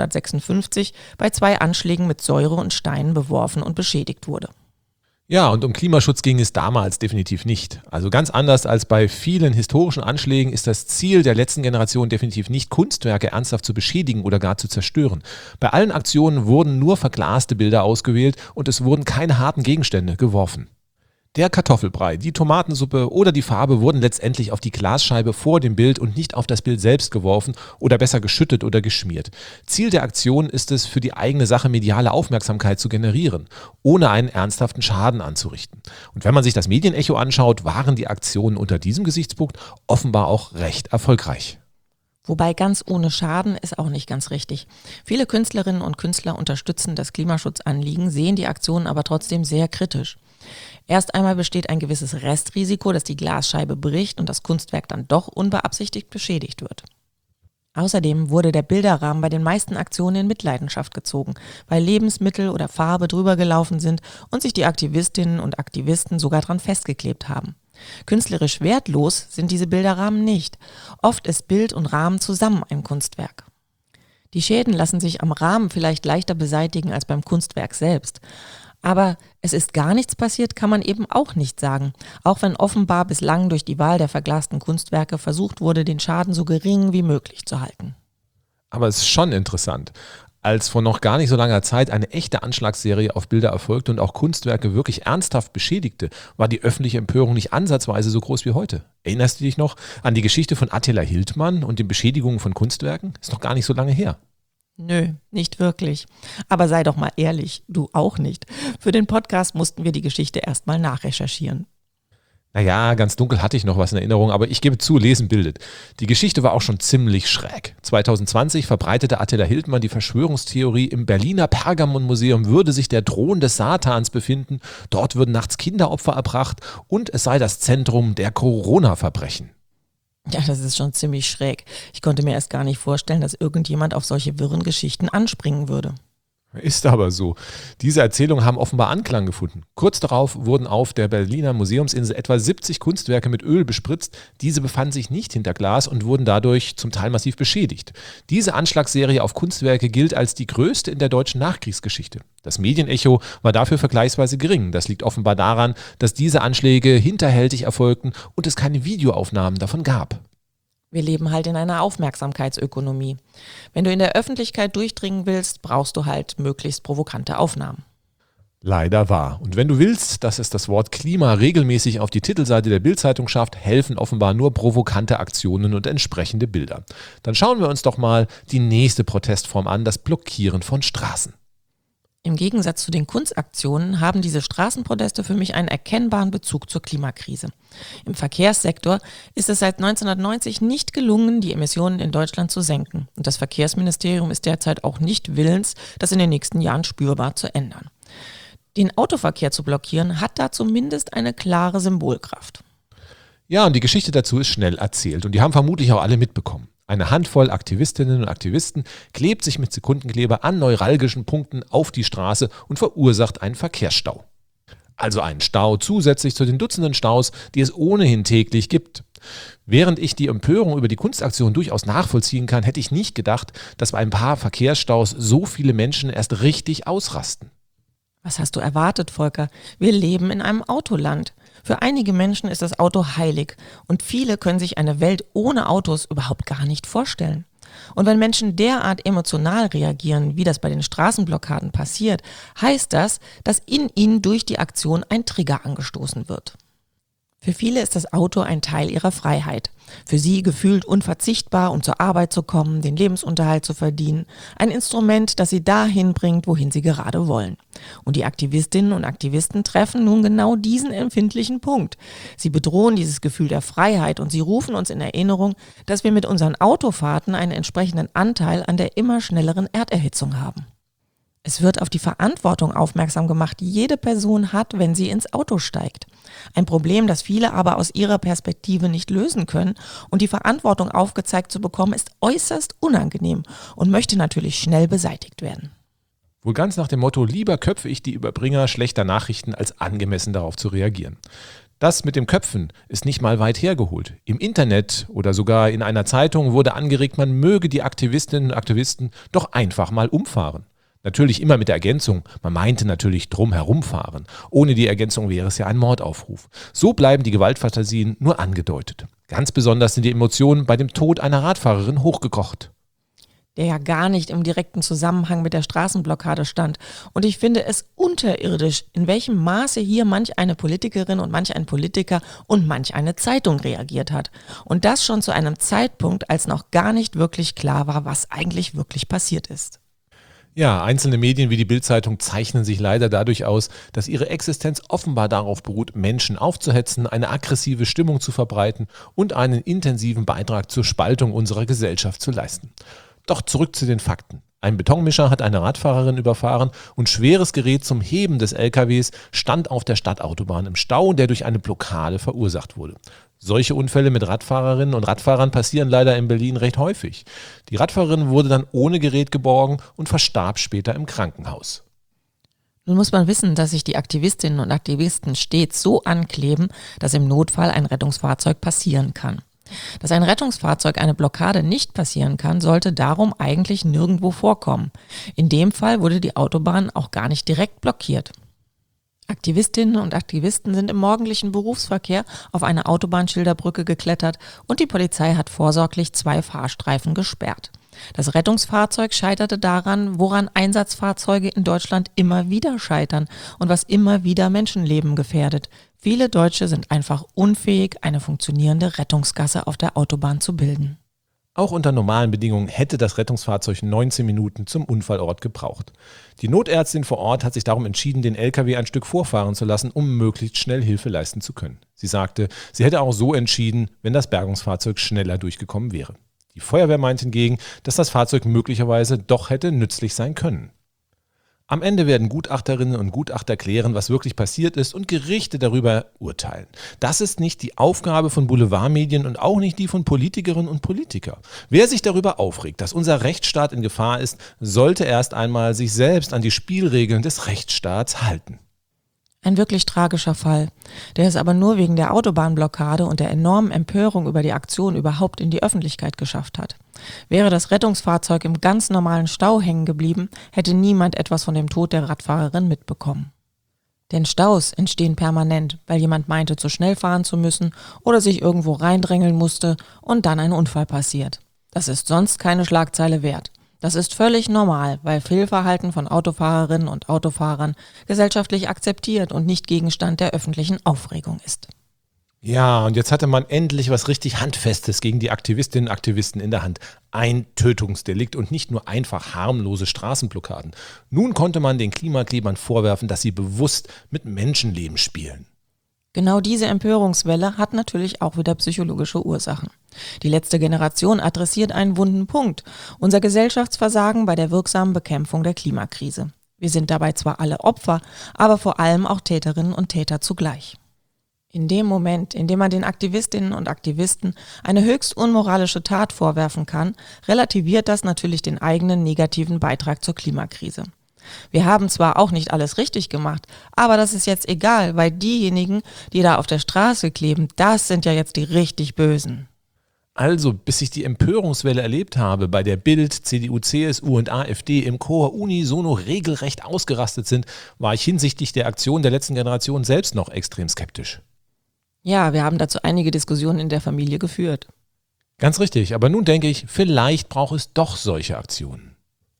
[SPEAKER 2] 1956 bei 2 Anschlägen mit Säure und Steinen beworfen und beschädigt wurde.
[SPEAKER 1] Ja, und um Klimaschutz ging es damals definitiv nicht. Also ganz anders als bei vielen historischen Anschlägen ist das Ziel der letzten Generation definitiv nicht, Kunstwerke ernsthaft zu beschädigen oder gar zu zerstören. Bei allen Aktionen wurden nur verglaste Bilder ausgewählt und es wurden keine harten Gegenstände geworfen. Der Kartoffelbrei, die Tomatensuppe oder die Farbe wurden letztendlich auf die Glasscheibe vor dem Bild und nicht auf das Bild selbst geworfen oder besser geschüttet oder geschmiert. Ziel der Aktion ist es, für die eigene Sache mediale Aufmerksamkeit zu generieren, ohne einen ernsthaften Schaden anzurichten. Und wenn man sich das Medienecho anschaut, waren die Aktionen unter diesem Gesichtspunkt offenbar auch recht erfolgreich.
[SPEAKER 2] Wobei ganz ohne Schaden ist auch nicht ganz richtig. Viele Künstlerinnen und Künstler unterstützen das Klimaschutzanliegen, sehen die Aktionen aber trotzdem sehr kritisch. Erst einmal besteht ein gewisses Restrisiko, dass die Glasscheibe bricht und das Kunstwerk dann doch unbeabsichtigt beschädigt wird. Außerdem wurde der Bilderrahmen bei den meisten Aktionen in Mitleidenschaft gezogen, weil Lebensmittel oder Farbe drüber gelaufen sind und sich die Aktivistinnen und Aktivisten sogar dran festgeklebt haben. Künstlerisch wertlos sind diese Bilderrahmen nicht. Oft ist Bild und Rahmen zusammen ein Kunstwerk. Die Schäden lassen sich am Rahmen vielleicht leichter beseitigen als beim Kunstwerk selbst. Aber es ist gar nichts passiert, kann man eben auch nicht sagen. Auch wenn offenbar bislang durch die Wahl der verglasten Kunstwerke versucht wurde, den Schaden so gering wie möglich zu halten.
[SPEAKER 1] Aber es ist schon interessant. Als vor noch gar nicht so langer Zeit eine echte Anschlagsserie auf Bilder erfolgte und auch Kunstwerke wirklich ernsthaft beschädigte, war die öffentliche Empörung nicht ansatzweise so groß wie heute. Erinnerst du dich noch an die Geschichte von Attila Hildmann und den Beschädigungen von Kunstwerken? Ist noch gar nicht so lange her.
[SPEAKER 2] Nö, nicht wirklich. Aber sei doch mal ehrlich, du auch nicht. Für den Podcast mussten wir die Geschichte erstmal nachrecherchieren.
[SPEAKER 1] Naja, ganz dunkel hatte ich noch was in Erinnerung, aber ich gebe zu, lesen bildet. Die Geschichte war auch schon ziemlich schräg. 2020 verbreitete Attila Hildmann die Verschwörungstheorie, im Berliner Pergamonmuseum würde sich der Thron des Satans befinden, dort würden nachts Kinderopfer erbracht und es sei das Zentrum der Corona-Verbrechen.
[SPEAKER 2] Ja, das ist schon ziemlich schräg. Ich konnte mir erst gar nicht vorstellen, dass irgendjemand auf solche wirren Geschichten anspringen würde.
[SPEAKER 1] Ist aber so. Diese Erzählungen haben offenbar Anklang gefunden. Kurz darauf wurden auf der Berliner Museumsinsel etwa 70 Kunstwerke mit Öl bespritzt. Diese befanden sich nicht hinter Glas und wurden dadurch zum Teil massiv beschädigt. Diese Anschlagsserie auf Kunstwerke gilt als die größte in der deutschen Nachkriegsgeschichte. Das Medienecho war dafür vergleichsweise gering. Das liegt offenbar daran, dass diese Anschläge hinterhältig erfolgten und es keine Videoaufnahmen davon gab.
[SPEAKER 2] Wir leben halt in einer Aufmerksamkeitsökonomie. Wenn du in der Öffentlichkeit durchdringen willst, brauchst du halt möglichst provokante Aufnahmen.
[SPEAKER 1] Leider wahr. Und wenn du willst, dass es das Wort Klima regelmäßig auf die Titelseite der Bild-Zeitung schafft, helfen offenbar nur provokante Aktionen und entsprechende Bilder. Dann schauen wir uns doch mal die nächste Protestform an, das Blockieren von Straßen.
[SPEAKER 2] Im Gegensatz zu den Kunstaktionen haben diese Straßenproteste für mich einen erkennbaren Bezug zur Klimakrise. Im Verkehrssektor ist es seit 1990 nicht gelungen, die Emissionen in Deutschland zu senken. Und das Verkehrsministerium ist derzeit auch nicht willens, das in den nächsten Jahren spürbar zu ändern. Den Autoverkehr zu blockieren, hat da zumindest eine klare Symbolkraft.
[SPEAKER 1] Ja, und die Geschichte dazu ist schnell erzählt und die haben vermutlich auch alle mitbekommen. Eine Handvoll Aktivistinnen und Aktivisten klebt sich mit Sekundenkleber an neuralgischen Punkten auf die Straße und verursacht einen Verkehrsstau. Also einen Stau zusätzlich zu den Dutzenden Staus, die es ohnehin täglich gibt. Während ich die Empörung über die Kunstaktion durchaus nachvollziehen kann, hätte ich nicht gedacht, dass bei ein paar Verkehrsstaus so viele Menschen erst richtig ausrasten.
[SPEAKER 2] Was hast du erwartet, Volker? Wir leben in einem Autoland. Für einige Menschen ist das Auto heilig und viele können sich eine Welt ohne Autos überhaupt gar nicht vorstellen. Und wenn Menschen derart emotional reagieren, wie das bei den Straßenblockaden passiert, heißt das, dass in ihnen durch die Aktion ein Trigger angestoßen wird. Für viele ist das Auto ein Teil ihrer Freiheit. Für sie gefühlt unverzichtbar, um zur Arbeit zu kommen, den Lebensunterhalt zu verdienen. Ein Instrument, das sie dahin bringt, wohin sie gerade wollen. Und die Aktivistinnen und Aktivisten treffen nun genau diesen empfindlichen Punkt. Sie bedrohen dieses Gefühl der Freiheit und sie rufen uns in Erinnerung, dass wir mit unseren Autofahrten einen entsprechenden Anteil an der immer schnelleren Erderhitzung haben. Es wird auf die Verantwortung aufmerksam gemacht, die jede Person hat, wenn sie ins Auto steigt. Ein Problem, das viele aber aus ihrer Perspektive nicht lösen können, und die Verantwortung aufgezeigt zu bekommen, ist äußerst unangenehm und möchte natürlich schnell beseitigt werden.
[SPEAKER 1] Wohl ganz nach dem Motto, lieber köpfe ich die Überbringer schlechter Nachrichten, als angemessen darauf zu reagieren. Das mit dem Köpfen ist nicht mal weit hergeholt. Im Internet oder sogar in einer Zeitung wurde angeregt, man möge die Aktivistinnen und Aktivisten doch einfach mal umfahren. Natürlich immer mit der Ergänzung, man meinte natürlich drum herumfahren. Ohne die Ergänzung wäre es ja ein Mordaufruf. So bleiben die Gewaltfantasien nur angedeutet. Ganz besonders sind die Emotionen bei dem Tod einer Radfahrerin hochgekocht.
[SPEAKER 2] Der ja gar nicht im direkten Zusammenhang mit der Straßenblockade stand. Und ich finde es unterirdisch, in welchem Maße hier manch eine Politikerin und manch ein Politiker und manch eine Zeitung reagiert hat. Und das schon zu einem Zeitpunkt, als noch gar nicht wirklich klar war, was eigentlich wirklich passiert ist.
[SPEAKER 1] Ja, einzelne Medien wie die Bild-Zeitung zeichnen sich leider dadurch aus, dass ihre Existenz offenbar darauf beruht, Menschen aufzuhetzen, eine aggressive Stimmung zu verbreiten und einen intensiven Beitrag zur Spaltung unserer Gesellschaft zu leisten. Doch zurück zu den Fakten. Ein Betonmischer hat eine Radfahrerin überfahren und schweres Gerät zum Heben des LKWs stand auf der Stadtautobahn im Stau, der durch eine Blockade verursacht wurde. Solche Unfälle mit Radfahrerinnen und Radfahrern passieren leider in Berlin recht häufig. Die Radfahrerin wurde dann ohne Gerät geborgen und verstarb später im Krankenhaus.
[SPEAKER 2] Nun muss man wissen, dass sich die Aktivistinnen und Aktivisten stets so ankleben, dass im Notfall ein Rettungsfahrzeug passieren kann. Dass ein Rettungsfahrzeug eine Blockade nicht passieren kann, sollte darum eigentlich nirgendwo vorkommen. In dem Fall wurde die Autobahn auch gar nicht direkt blockiert. Aktivistinnen und Aktivisten sind im morgendlichen Berufsverkehr auf eine Autobahnschilderbrücke geklettert und die Polizei hat vorsorglich 2 Fahrstreifen gesperrt. Das Rettungsfahrzeug scheiterte daran, woran Einsatzfahrzeuge in Deutschland immer wieder scheitern und was immer wieder Menschenleben gefährdet. Viele Deutsche sind einfach unfähig, eine funktionierende Rettungsgasse auf der Autobahn zu bilden.
[SPEAKER 1] Auch unter normalen Bedingungen hätte das Rettungsfahrzeug 19 Minuten zum Unfallort gebraucht. Die Notärztin vor Ort hat sich darum entschieden, den LKW ein Stück vorfahren zu lassen, um möglichst schnell Hilfe leisten zu können. Sie sagte, sie hätte auch so entschieden, wenn das Bergungsfahrzeug schneller durchgekommen wäre. Die Feuerwehr meint hingegen, dass das Fahrzeug möglicherweise doch hätte nützlich sein können. Am Ende werden Gutachterinnen und Gutachter klären, was wirklich passiert ist und Gerichte darüber urteilen. Das ist nicht die Aufgabe von Boulevardmedien und auch nicht die von Politikerinnen und Politikern. Wer sich darüber aufregt, dass unser Rechtsstaat in Gefahr ist, sollte erst einmal sich selbst an die Spielregeln des Rechtsstaats halten.
[SPEAKER 2] Ein wirklich tragischer Fall, der es aber nur wegen der Autobahnblockade und der enormen Empörung über die Aktion überhaupt in die Öffentlichkeit geschafft hat. Wäre das Rettungsfahrzeug im ganz normalen Stau hängen geblieben, hätte niemand etwas von dem Tod der Radfahrerin mitbekommen. Denn Staus entstehen permanent, weil jemand meinte, zu schnell fahren zu müssen oder sich irgendwo reindrängeln musste und dann ein Unfall passiert. Das ist sonst keine Schlagzeile wert. Das ist völlig normal, weil Fehlverhalten von Autofahrerinnen und Autofahrern gesellschaftlich akzeptiert und nicht Gegenstand der öffentlichen Aufregung ist.
[SPEAKER 1] Ja, und jetzt hatte man endlich was richtig Handfestes gegen die Aktivistinnen und Aktivisten in der Hand. Ein Tötungsdelikt und nicht nur einfach harmlose Straßenblockaden. Nun konnte man den Klimaklebern vorwerfen, dass sie bewusst mit Menschenleben spielen.
[SPEAKER 2] Genau diese Empörungswelle hat natürlich auch wieder psychologische Ursachen. Die letzte Generation adressiert einen wunden Punkt: unser Gesellschaftsversagen bei der wirksamen Bekämpfung der Klimakrise. Wir sind dabei zwar alle Opfer, aber vor allem auch Täterinnen und Täter zugleich. In dem Moment, in dem man den Aktivistinnen und Aktivisten eine höchst unmoralische Tat vorwerfen kann, relativiert das natürlich den eigenen negativen Beitrag zur Klimakrise. Wir haben zwar auch nicht alles richtig gemacht, aber das ist jetzt egal, weil diejenigen, die da auf der Straße kleben, das sind ja jetzt die richtig Bösen.
[SPEAKER 1] Also, bis ich die Empörungswelle erlebt habe, bei der Bild, CDU, CSU und AfD im Chor unisono regelrecht ausgerastet sind, war ich hinsichtlich der Aktion der letzten Generation selbst noch extrem skeptisch.
[SPEAKER 2] Ja, wir haben dazu einige Diskussionen in der Familie geführt.
[SPEAKER 1] Ganz richtig, aber nun denke ich, vielleicht braucht es doch solche Aktionen.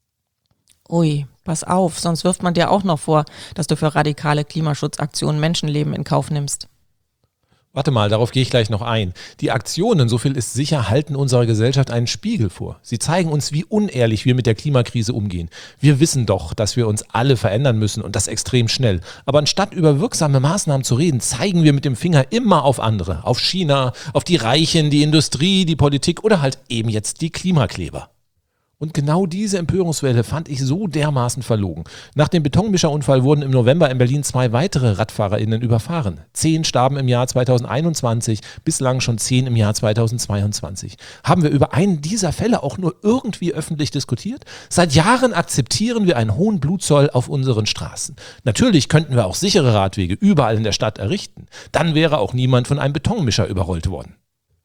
[SPEAKER 2] Ui, pass auf, sonst wirft man dir auch noch vor, dass du für radikale Klimaschutzaktionen Menschenleben in Kauf nimmst.
[SPEAKER 1] Warte mal, darauf gehe ich gleich noch ein. Die Aktionen, so viel ist sicher, halten unserer Gesellschaft einen Spiegel vor. Sie zeigen uns, wie unehrlich wir mit der Klimakrise umgehen. Wir wissen doch, dass wir uns alle verändern müssen und das extrem schnell. Aber anstatt über wirksame Maßnahmen zu reden, zeigen wir mit dem Finger immer auf andere. Auf China, auf die Reichen, die Industrie, die Politik oder halt eben jetzt die Klimakleber. Und genau diese Empörungswelle fand ich so dermaßen verlogen. Nach dem Betonmischerunfall wurden im November in Berlin 2 weitere RadfahrerInnen überfahren. 10 starben im Jahr 2021, bislang schon 10 im Jahr 2022. Haben wir über einen dieser Fälle auch nur irgendwie öffentlich diskutiert? Seit Jahren akzeptieren wir einen hohen Blutzoll auf unseren Straßen. Natürlich könnten wir auch sichere Radwege überall in der Stadt errichten. Dann wäre auch niemand von einem Betonmischer überrollt worden.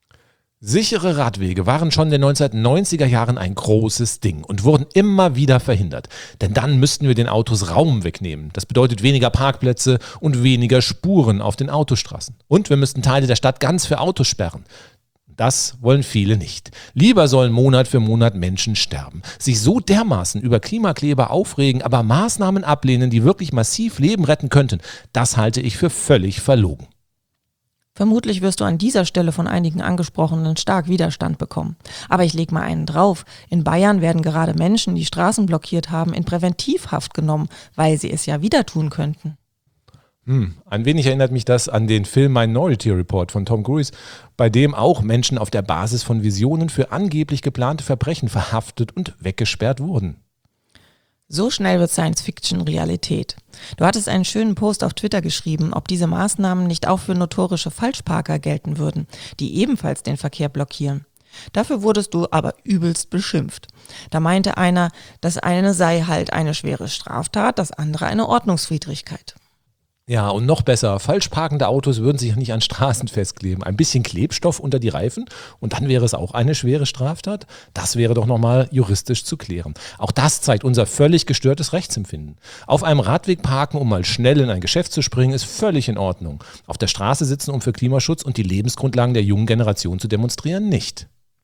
[SPEAKER 1] Sichere Radwege waren schon in den 1990er Jahren ein großes Ding und wurden immer wieder verhindert. Denn dann müssten wir den Autos Raum wegnehmen. Das bedeutet weniger Parkplätze und weniger Spuren auf den Autostraßen. Und wir müssten Teile der Stadt ganz für Autos sperren. Das wollen viele nicht. Lieber sollen Monat für Monat Menschen sterben, sich so dermaßen über Klimakleber aufregen, aber Maßnahmen ablehnen, die wirklich massiv Leben retten könnten. Das halte ich für völlig verlogen.
[SPEAKER 2] Vermutlich wirst du an dieser Stelle von einigen Angesprochenen stark Widerstand bekommen. Aber ich leg mal einen drauf. In Bayern werden gerade Menschen, die Straßen blockiert haben, in Präventivhaft genommen, weil sie es ja wieder tun könnten.
[SPEAKER 1] Ein wenig erinnert mich das an den Film Minority Report von Tom Cruise, bei dem auch Menschen auf der Basis von Visionen für angeblich geplante Verbrechen verhaftet und weggesperrt wurden.
[SPEAKER 2] So schnell wird Science-Fiction Realität. Du hattest einen schönen Post auf Twitter geschrieben, ob diese Maßnahmen nicht auch für notorische Falschparker gelten würden, die ebenfalls den Verkehr blockieren. Dafür wurdest du aber übelst beschimpft. Da meinte einer, das eine sei halt eine schwere Straftat, das andere eine Ordnungswidrigkeit.
[SPEAKER 1] Ja, und noch besser, falsch parkende Autos würden sich nicht an Straßen festkleben. Ein bisschen Klebstoff unter die Reifen und dann wäre es auch eine schwere Straftat? Das wäre doch nochmal juristisch zu klären. Auch das zeigt unser völlig gestörtes Rechtsempfinden. Auf einem Radweg parken, um mal schnell in ein Geschäft zu springen, ist völlig in Ordnung. Auf der Straße sitzen, um für Klimaschutz und die Lebensgrundlagen der jungen Generation zu demonstrieren, nicht.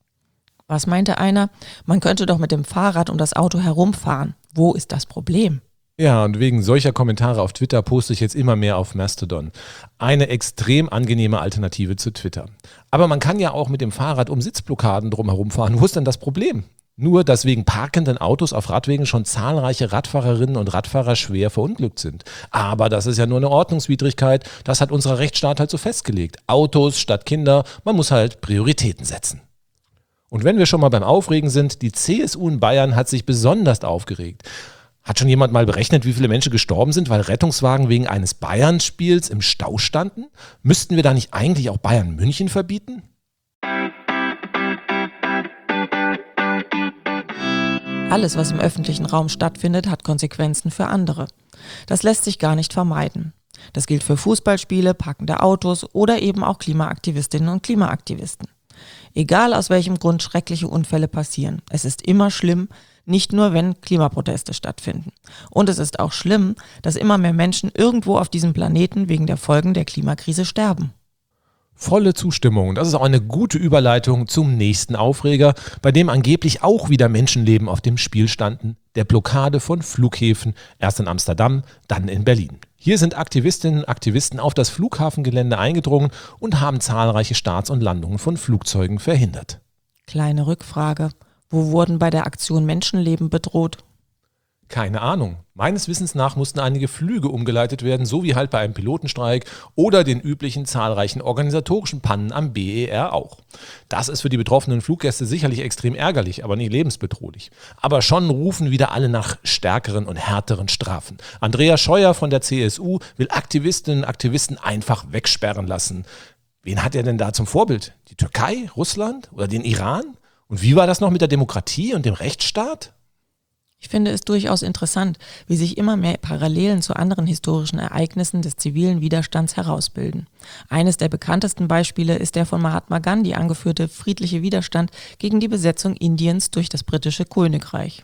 [SPEAKER 2] Was meinte einer? Man könnte doch mit dem Fahrrad um das Auto herumfahren. Wo ist das Problem?
[SPEAKER 1] Ja, und wegen solcher Kommentare auf Twitter poste ich jetzt immer mehr auf Mastodon. Eine extrem angenehme Alternative zu Twitter. Aber man kann ja auch mit dem Fahrrad um Sitzblockaden drumherum fahren. Wo ist denn das Problem? Nur, dass wegen parkenden Autos auf Radwegen schon zahlreiche Radfahrerinnen und Radfahrer schwer verunglückt sind. Aber das ist ja nur eine Ordnungswidrigkeit. Das hat unser Rechtsstaat halt so festgelegt. Autos statt Kinder. Man muss halt Prioritäten setzen. Und wenn wir schon mal beim Aufregen sind, die CSU in Bayern hat sich besonders aufgeregt. Hat schon jemand mal berechnet, wie viele Menschen gestorben sind, weil Rettungswagen wegen eines Bayern-Spiels im Stau standen? Müssten wir da nicht eigentlich auch Bayern München verbieten?
[SPEAKER 2] Alles, was im öffentlichen Raum stattfindet, hat Konsequenzen für andere. Das lässt sich gar nicht vermeiden. Das gilt für Fußballspiele, parkende Autos oder eben auch Klimaaktivistinnen und Klimaaktivisten. Egal aus welchem Grund schreckliche Unfälle passieren, es ist immer schlimm, nicht nur wenn Klimaproteste stattfinden. Und es ist auch schlimm, dass immer mehr Menschen irgendwo auf diesem Planeten wegen der Folgen der Klimakrise sterben.
[SPEAKER 1] Volle Zustimmung. Das ist auch eine gute Überleitung zum nächsten Aufreger, bei dem angeblich auch wieder Menschenleben auf dem Spiel standen. Der Blockade von Flughäfen, erst in Amsterdam, dann in Berlin. Hier sind Aktivistinnen und Aktivisten auf das Flughafengelände eingedrungen und haben zahlreiche Starts und Landungen von Flugzeugen verhindert.
[SPEAKER 2] Kleine Rückfrage. Wo wurden bei der Aktion Menschenleben bedroht?
[SPEAKER 1] Keine Ahnung. Meines Wissens nach mussten einige Flüge umgeleitet werden, so wie halt bei einem Pilotenstreik oder den üblichen zahlreichen organisatorischen Pannen am BER auch. Das ist für die betroffenen Fluggäste sicherlich extrem ärgerlich, aber nicht lebensbedrohlich. Aber schon rufen wieder alle nach stärkeren und härteren Strafen. Andreas Scheuer von der CSU will Aktivistinnen und Aktivisten einfach wegsperren lassen. Wen hat er denn da zum Vorbild? Die Türkei, Russland oder den Iran? Und wie war das noch mit der Demokratie und dem Rechtsstaat?
[SPEAKER 2] Ich finde es durchaus interessant, wie sich immer mehr Parallelen zu anderen historischen Ereignissen des zivilen Widerstands herausbilden. Eines der bekanntesten Beispiele ist der von Mahatma Gandhi angeführte friedliche Widerstand gegen die Besetzung Indiens durch das britische Königreich.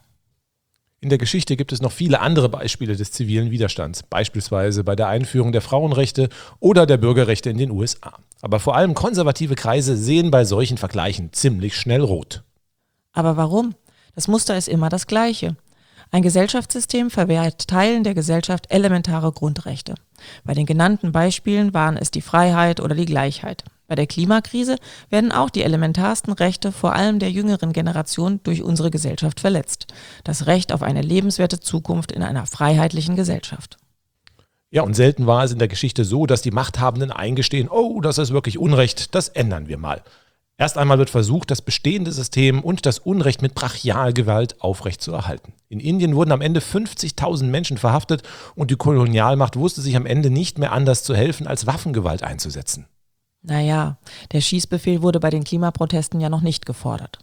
[SPEAKER 1] In der Geschichte gibt es noch viele andere Beispiele des zivilen Widerstands, beispielsweise bei der Einführung der Frauenrechte oder der Bürgerrechte in den USA. Aber vor allem konservative Kreise sehen bei solchen Vergleichen ziemlich schnell rot.
[SPEAKER 2] Aber warum? Das Muster ist immer das gleiche. Ein Gesellschaftssystem verwehrt Teilen der Gesellschaft elementare Grundrechte. Bei den genannten Beispielen waren es die Freiheit oder die Gleichheit. Bei der Klimakrise werden auch die elementarsten Rechte, vor allem der jüngeren Generation, durch unsere Gesellschaft verletzt. Das Recht auf eine lebenswerte Zukunft in einer freiheitlichen Gesellschaft.
[SPEAKER 1] Ja, und selten war es in der Geschichte so, dass die Machthabenden eingestehen, oh, das ist wirklich Unrecht, das ändern wir mal. Erst einmal wird versucht, das bestehende System und das Unrecht mit Brachialgewalt aufrechtzuerhalten. In Indien wurden am Ende 50.000 Menschen verhaftet und die Kolonialmacht wusste sich am Ende nicht mehr anders zu helfen, als Waffengewalt einzusetzen.
[SPEAKER 2] Naja, der Schießbefehl wurde bei den Klimaprotesten ja noch nicht gefordert.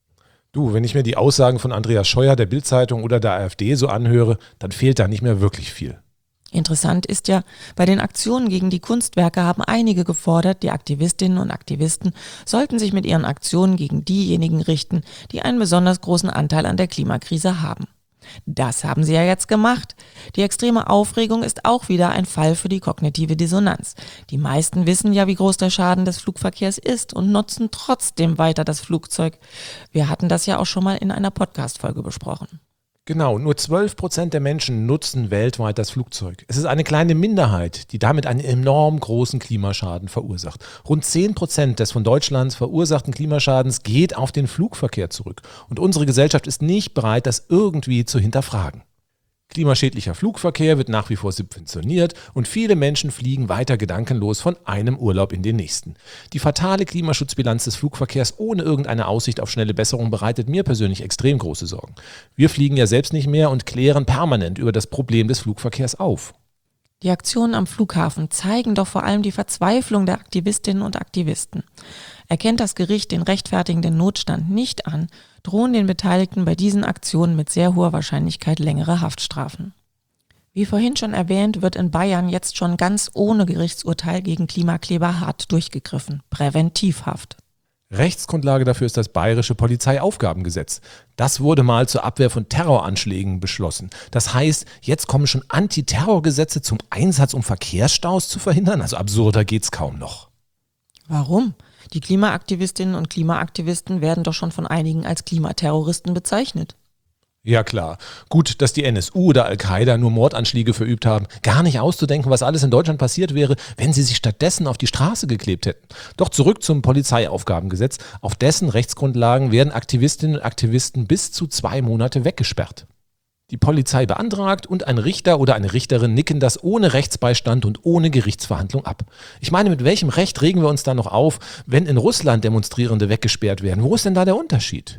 [SPEAKER 1] Du, wenn ich mir die Aussagen von Andreas Scheuer, der Bild-Zeitung oder der AfD so anhöre, dann fehlt da nicht mehr wirklich viel.
[SPEAKER 2] Interessant ist ja, bei den Aktionen gegen die Kunstwerke haben einige gefordert, die Aktivistinnen und Aktivisten sollten sich mit ihren Aktionen gegen diejenigen richten, die einen besonders großen Anteil an der Klimakrise haben. Das haben sie ja jetzt gemacht. Die extreme Aufregung ist auch wieder ein Fall für die kognitive Dissonanz. Die meisten wissen ja, wie groß der Schaden des Flugverkehrs ist und nutzen trotzdem weiter das Flugzeug. Wir hatten das ja auch schon mal in einer Podcast-Folge besprochen.
[SPEAKER 1] Genau, nur 12% der Menschen nutzen weltweit das Flugzeug. Es ist eine kleine Minderheit, die damit einen enorm großen Klimaschaden verursacht. Rund 10% des von Deutschlands verursachten Klimaschadens geht auf den Flugverkehr zurück. Und unsere Gesellschaft ist nicht bereit, das irgendwie zu hinterfragen. Klimaschädlicher Flugverkehr wird nach wie vor subventioniert und viele Menschen fliegen weiter gedankenlos von einem Urlaub in den nächsten. Die fatale Klimaschutzbilanz des Flugverkehrs ohne irgendeine Aussicht auf schnelle Besserung bereitet mir persönlich extrem große Sorgen. Wir fliegen ja selbst nicht mehr und klären permanent über das Problem des Flugverkehrs auf.
[SPEAKER 2] Die Aktionen am Flughafen zeigen doch vor allem die Verzweiflung der Aktivistinnen und Aktivisten. Erkennt das Gericht den rechtfertigenden Notstand nicht an, drohen den Beteiligten bei diesen Aktionen mit sehr hoher Wahrscheinlichkeit längere Haftstrafen. Wie vorhin schon erwähnt, wird in Bayern jetzt schon ganz ohne Gerichtsurteil gegen Klimakleber hart durchgegriffen. Präventivhaft.
[SPEAKER 1] Rechtsgrundlage dafür ist das Bayerische Polizeiaufgabengesetz. Das wurde mal zur Abwehr von Terroranschlägen beschlossen. Das heißt, jetzt kommen schon Antiterrorgesetze zum Einsatz, um Verkehrsstaus zu verhindern? Also absurder geht's kaum noch.
[SPEAKER 2] Warum? Die Klimaaktivistinnen und Klimaaktivisten werden doch schon von einigen als Klimaterroristen bezeichnet.
[SPEAKER 1] Ja klar. Gut, dass die NSU oder Al-Qaida nur Mordanschläge verübt haben. Gar nicht auszudenken, was alles in Deutschland passiert wäre, wenn sie sich stattdessen auf die Straße geklebt hätten. Doch zurück zum Polizeiaufgabengesetz. Auf dessen Rechtsgrundlagen werden Aktivistinnen und Aktivisten bis zu 2 Monate weggesperrt. Die Polizei beantragt und ein Richter oder eine Richterin nicken das ohne Rechtsbeistand und ohne Gerichtsverhandlung ab. Ich meine, mit welchem Recht regen wir uns da noch auf, wenn in Russland Demonstrierende weggesperrt werden? Wo ist denn da der Unterschied?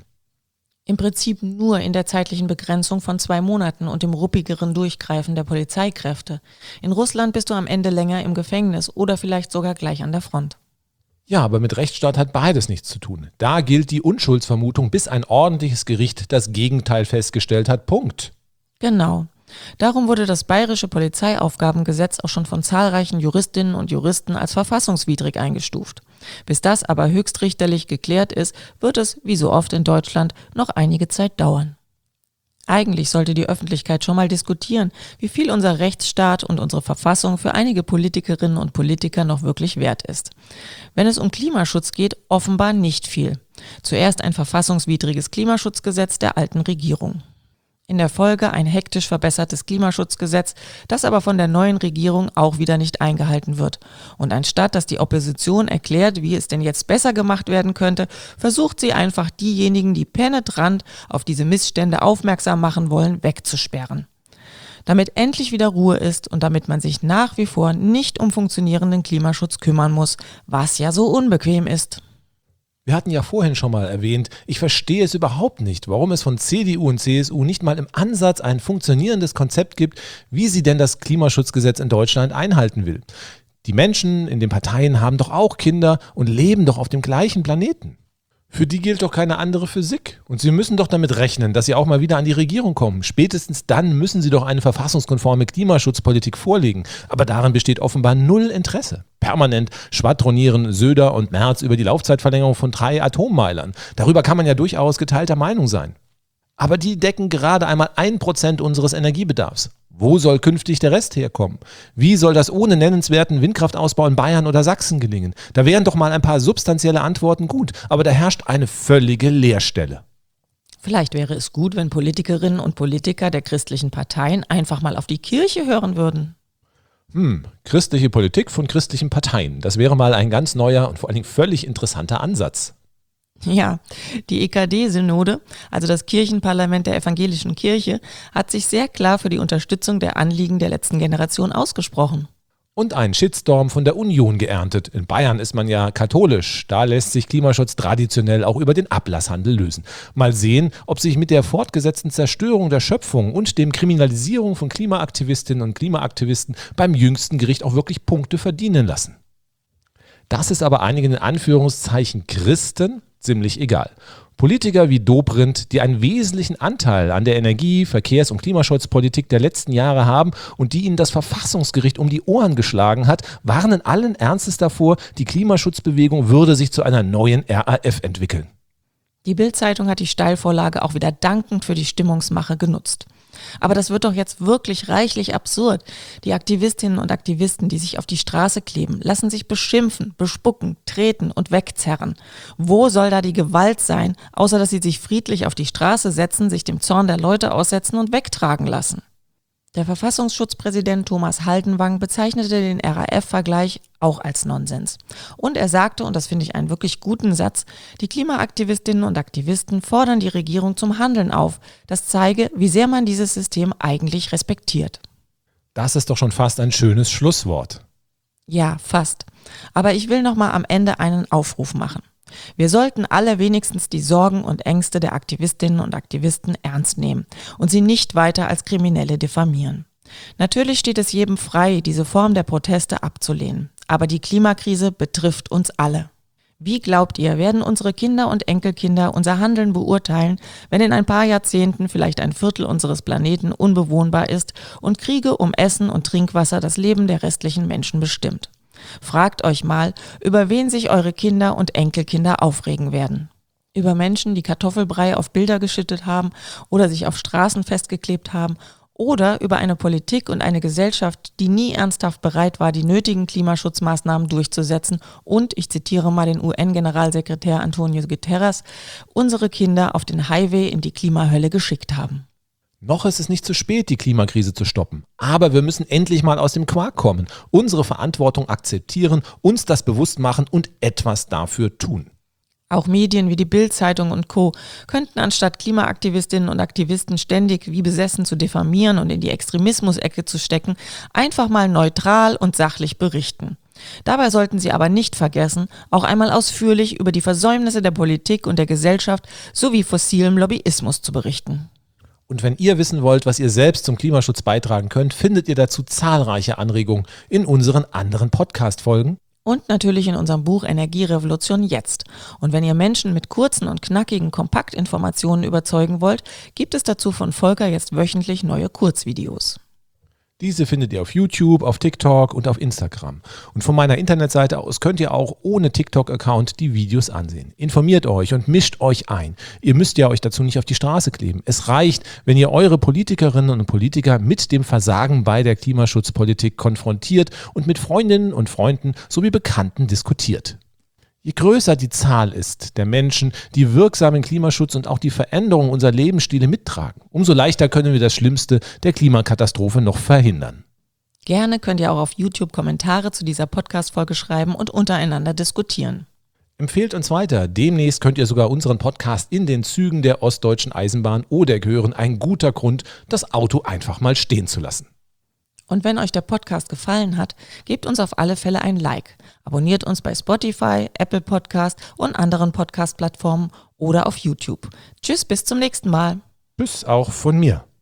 [SPEAKER 2] Im Prinzip nur in der zeitlichen Begrenzung von 2 Monaten und dem ruppigeren Durchgreifen der Polizeikräfte. In Russland bist du am Ende länger im Gefängnis oder vielleicht sogar gleich an der Front.
[SPEAKER 1] Ja, aber mit Rechtsstaat hat beides nichts zu tun. Da gilt die Unschuldsvermutung, bis ein ordentliches Gericht das Gegenteil festgestellt hat. Punkt.
[SPEAKER 2] Genau. Darum wurde das Bayerische Polizeiaufgabengesetz auch schon von zahlreichen Juristinnen und Juristen als verfassungswidrig eingestuft. Bis das aber höchstrichterlich geklärt ist, wird es, wie so oft in Deutschland, noch einige Zeit dauern. Eigentlich sollte die Öffentlichkeit schon mal diskutieren, wie viel unser Rechtsstaat und unsere Verfassung für einige Politikerinnen und Politiker noch wirklich wert ist. Wenn es um Klimaschutz geht, offenbar nicht viel. Zuerst ein verfassungswidriges Klimaschutzgesetz der alten Regierung. In der Folge ein hektisch verbessertes Klimaschutzgesetz, das aber von der neuen Regierung auch wieder nicht eingehalten wird. Und anstatt dass die Opposition erklärt, wie es denn jetzt besser gemacht werden könnte, versucht sie einfach diejenigen, die penetrant auf diese Missstände aufmerksam machen wollen, wegzusperren. Damit endlich wieder Ruhe ist und damit man sich nach wie vor nicht um funktionierenden Klimaschutz kümmern muss, was ja so unbequem ist.
[SPEAKER 1] Wir hatten ja vorhin schon mal erwähnt, ich verstehe es überhaupt nicht, warum es von CDU und CSU nicht mal im Ansatz ein funktionierendes Konzept gibt, wie sie denn das Klimaschutzgesetz in Deutschland einhalten will. Die Menschen in den Parteien haben doch auch Kinder und leben doch auf dem gleichen Planeten. Für die gilt doch keine andere Physik. Und sie müssen doch damit rechnen, dass sie auch mal wieder an die Regierung kommen. Spätestens dann müssen sie doch eine verfassungskonforme Klimaschutzpolitik vorlegen. Aber daran besteht offenbar null Interesse. Permanent schwadronieren Söder und Merz über die Laufzeitverlängerung von 3 Atommeilern. Darüber kann man ja durchaus geteilter Meinung sein. Aber die decken gerade einmal 1% unseres Energiebedarfs. Wo soll künftig der Rest herkommen? Wie soll das ohne nennenswerten Windkraftausbau in Bayern oder Sachsen gelingen? Da wären doch mal ein paar substanzielle Antworten gut, aber da herrscht eine völlige Leerstelle.
[SPEAKER 2] Vielleicht wäre es gut, wenn Politikerinnen und Politiker der christlichen Parteien einfach mal auf die Kirche hören würden.
[SPEAKER 1] Christliche Politik von christlichen Parteien. Das wäre mal ein ganz neuer und vor allen Dingen völlig interessanter Ansatz.
[SPEAKER 2] Ja, die EKD-Synode, also das Kirchenparlament der evangelischen Kirche, hat sich sehr klar für die Unterstützung der Anliegen der letzten Generation ausgesprochen.
[SPEAKER 1] Und einen Shitstorm von der Union geerntet. In Bayern ist man ja katholisch. Da lässt sich Klimaschutz traditionell auch über den Ablasshandel lösen. Mal sehen, ob sich mit der fortgesetzten Zerstörung der Schöpfung und dem Kriminalisierung von Klimaaktivistinnen und Klimaaktivisten beim jüngsten Gericht auch wirklich Punkte verdienen lassen. Das ist aber einigen in Anführungszeichen Christen ziemlich egal. Politiker wie Dobrindt, die einen wesentlichen Anteil an der Energie-, Verkehrs- und Klimaschutzpolitik der letzten Jahre haben und die ihnen das Verfassungsgericht um die Ohren geschlagen hat, warnen allen Ernstes davor, die Klimaschutzbewegung würde sich zu einer neuen RAF entwickeln.
[SPEAKER 2] Die Bild-Zeitung hat die Steilvorlage auch wieder dankend für die Stimmungsmache genutzt. Aber das wird doch jetzt wirklich reichlich absurd. Die Aktivistinnen und Aktivisten, die sich auf die Straße kleben, lassen sich beschimpfen, bespucken, treten und wegzerren. Wo soll da die Gewalt sein, außer dass sie sich friedlich auf die Straße setzen, sich dem Zorn der Leute aussetzen und wegtragen lassen? Der Verfassungsschutzpräsident Thomas Haldenwang bezeichnete den RAF-Vergleich auch als Nonsens. Und er sagte, und das finde ich einen wirklich guten Satz, die Klimaaktivistinnen und Aktivisten fordern die Regierung zum Handeln auf. Das zeige, wie sehr man dieses System eigentlich respektiert.
[SPEAKER 1] Das ist doch schon fast ein schönes Schlusswort.
[SPEAKER 2] Ja, fast. Aber ich will noch mal am Ende einen Aufruf machen. Wir sollten alle wenigstens die Sorgen und Ängste der Aktivistinnen und Aktivisten ernst nehmen und sie nicht weiter als Kriminelle diffamieren. Natürlich steht es jedem frei, diese Form der Proteste abzulehnen. Aber die Klimakrise betrifft uns alle. Wie glaubt ihr, werden unsere Kinder und Enkelkinder unser Handeln beurteilen, wenn in ein paar Jahrzehnten vielleicht ein Viertel unseres Planeten unbewohnbar ist und Kriege um Essen und Trinkwasser das Leben der restlichen Menschen bestimmt? Fragt euch mal, über wen sich eure Kinder und Enkelkinder aufregen werden. Über Menschen, die Kartoffelbrei auf Bilder geschüttet haben oder sich auf Straßen festgeklebt haben, oder über eine Politik und eine Gesellschaft, die nie ernsthaft bereit war, die nötigen Klimaschutzmaßnahmen durchzusetzen und, ich zitiere mal den UN-Generalsekretär Antonio Guterres, unsere Kinder auf den Highway in die Klimahölle geschickt haben.
[SPEAKER 1] Noch ist es nicht zu spät, die Klimakrise zu stoppen. Aber wir müssen endlich mal aus dem Quark kommen, unsere Verantwortung akzeptieren, uns das bewusst machen und etwas dafür tun.
[SPEAKER 2] Auch Medien wie die Bild-Zeitung und Co. könnten anstatt Klimaaktivistinnen und Aktivisten ständig wie besessen zu diffamieren und in die Extremismus-Ecke zu stecken, einfach mal neutral und sachlich berichten. Dabei sollten sie aber nicht vergessen, auch einmal ausführlich über die Versäumnisse der Politik und der Gesellschaft sowie fossilem Lobbyismus zu berichten.
[SPEAKER 1] Und wenn ihr wissen wollt, was ihr selbst zum Klimaschutz beitragen könnt, findet ihr dazu zahlreiche Anregungen in unseren anderen Podcast-Folgen.
[SPEAKER 2] Und natürlich in unserem Buch Energierevolution jetzt. Und wenn ihr Menschen mit kurzen und knackigen Kompaktinformationen überzeugen wollt, gibt es dazu von Volker jetzt wöchentlich neue Kurzvideos.
[SPEAKER 1] Diese findet ihr auf YouTube, auf TikTok und auf Instagram. Und von meiner Internetseite aus könnt ihr auch ohne TikTok-Account die Videos ansehen. Informiert euch und mischt euch ein. Ihr müsst ja euch dazu nicht auf die Straße kleben. Es reicht, wenn ihr eure Politikerinnen und Politiker mit dem Versagen bei der Klimaschutzpolitik konfrontiert und mit Freundinnen und Freunden sowie Bekannten diskutiert. Je größer die Zahl ist der Menschen, die wirksamen Klimaschutz und auch die Veränderung unserer Lebensstile mittragen, umso leichter können wir das Schlimmste der Klimakatastrophe noch verhindern.
[SPEAKER 2] Gerne könnt ihr auch auf YouTube Kommentare zu dieser Podcast-Folge schreiben und untereinander diskutieren.
[SPEAKER 1] Empfehlt uns weiter. Demnächst könnt ihr sogar unseren Podcast in den Zügen der Ostdeutschen Eisenbahn oder hören. Ein guter Grund, das Auto einfach mal stehen zu lassen.
[SPEAKER 2] Und wenn euch der Podcast gefallen hat, gebt uns auf alle Fälle ein Like. Abonniert uns bei Spotify, Apple Podcast und anderen Podcast-Plattformen oder auf YouTube. Tschüss, bis zum nächsten Mal.
[SPEAKER 1] Tschüss auch von mir.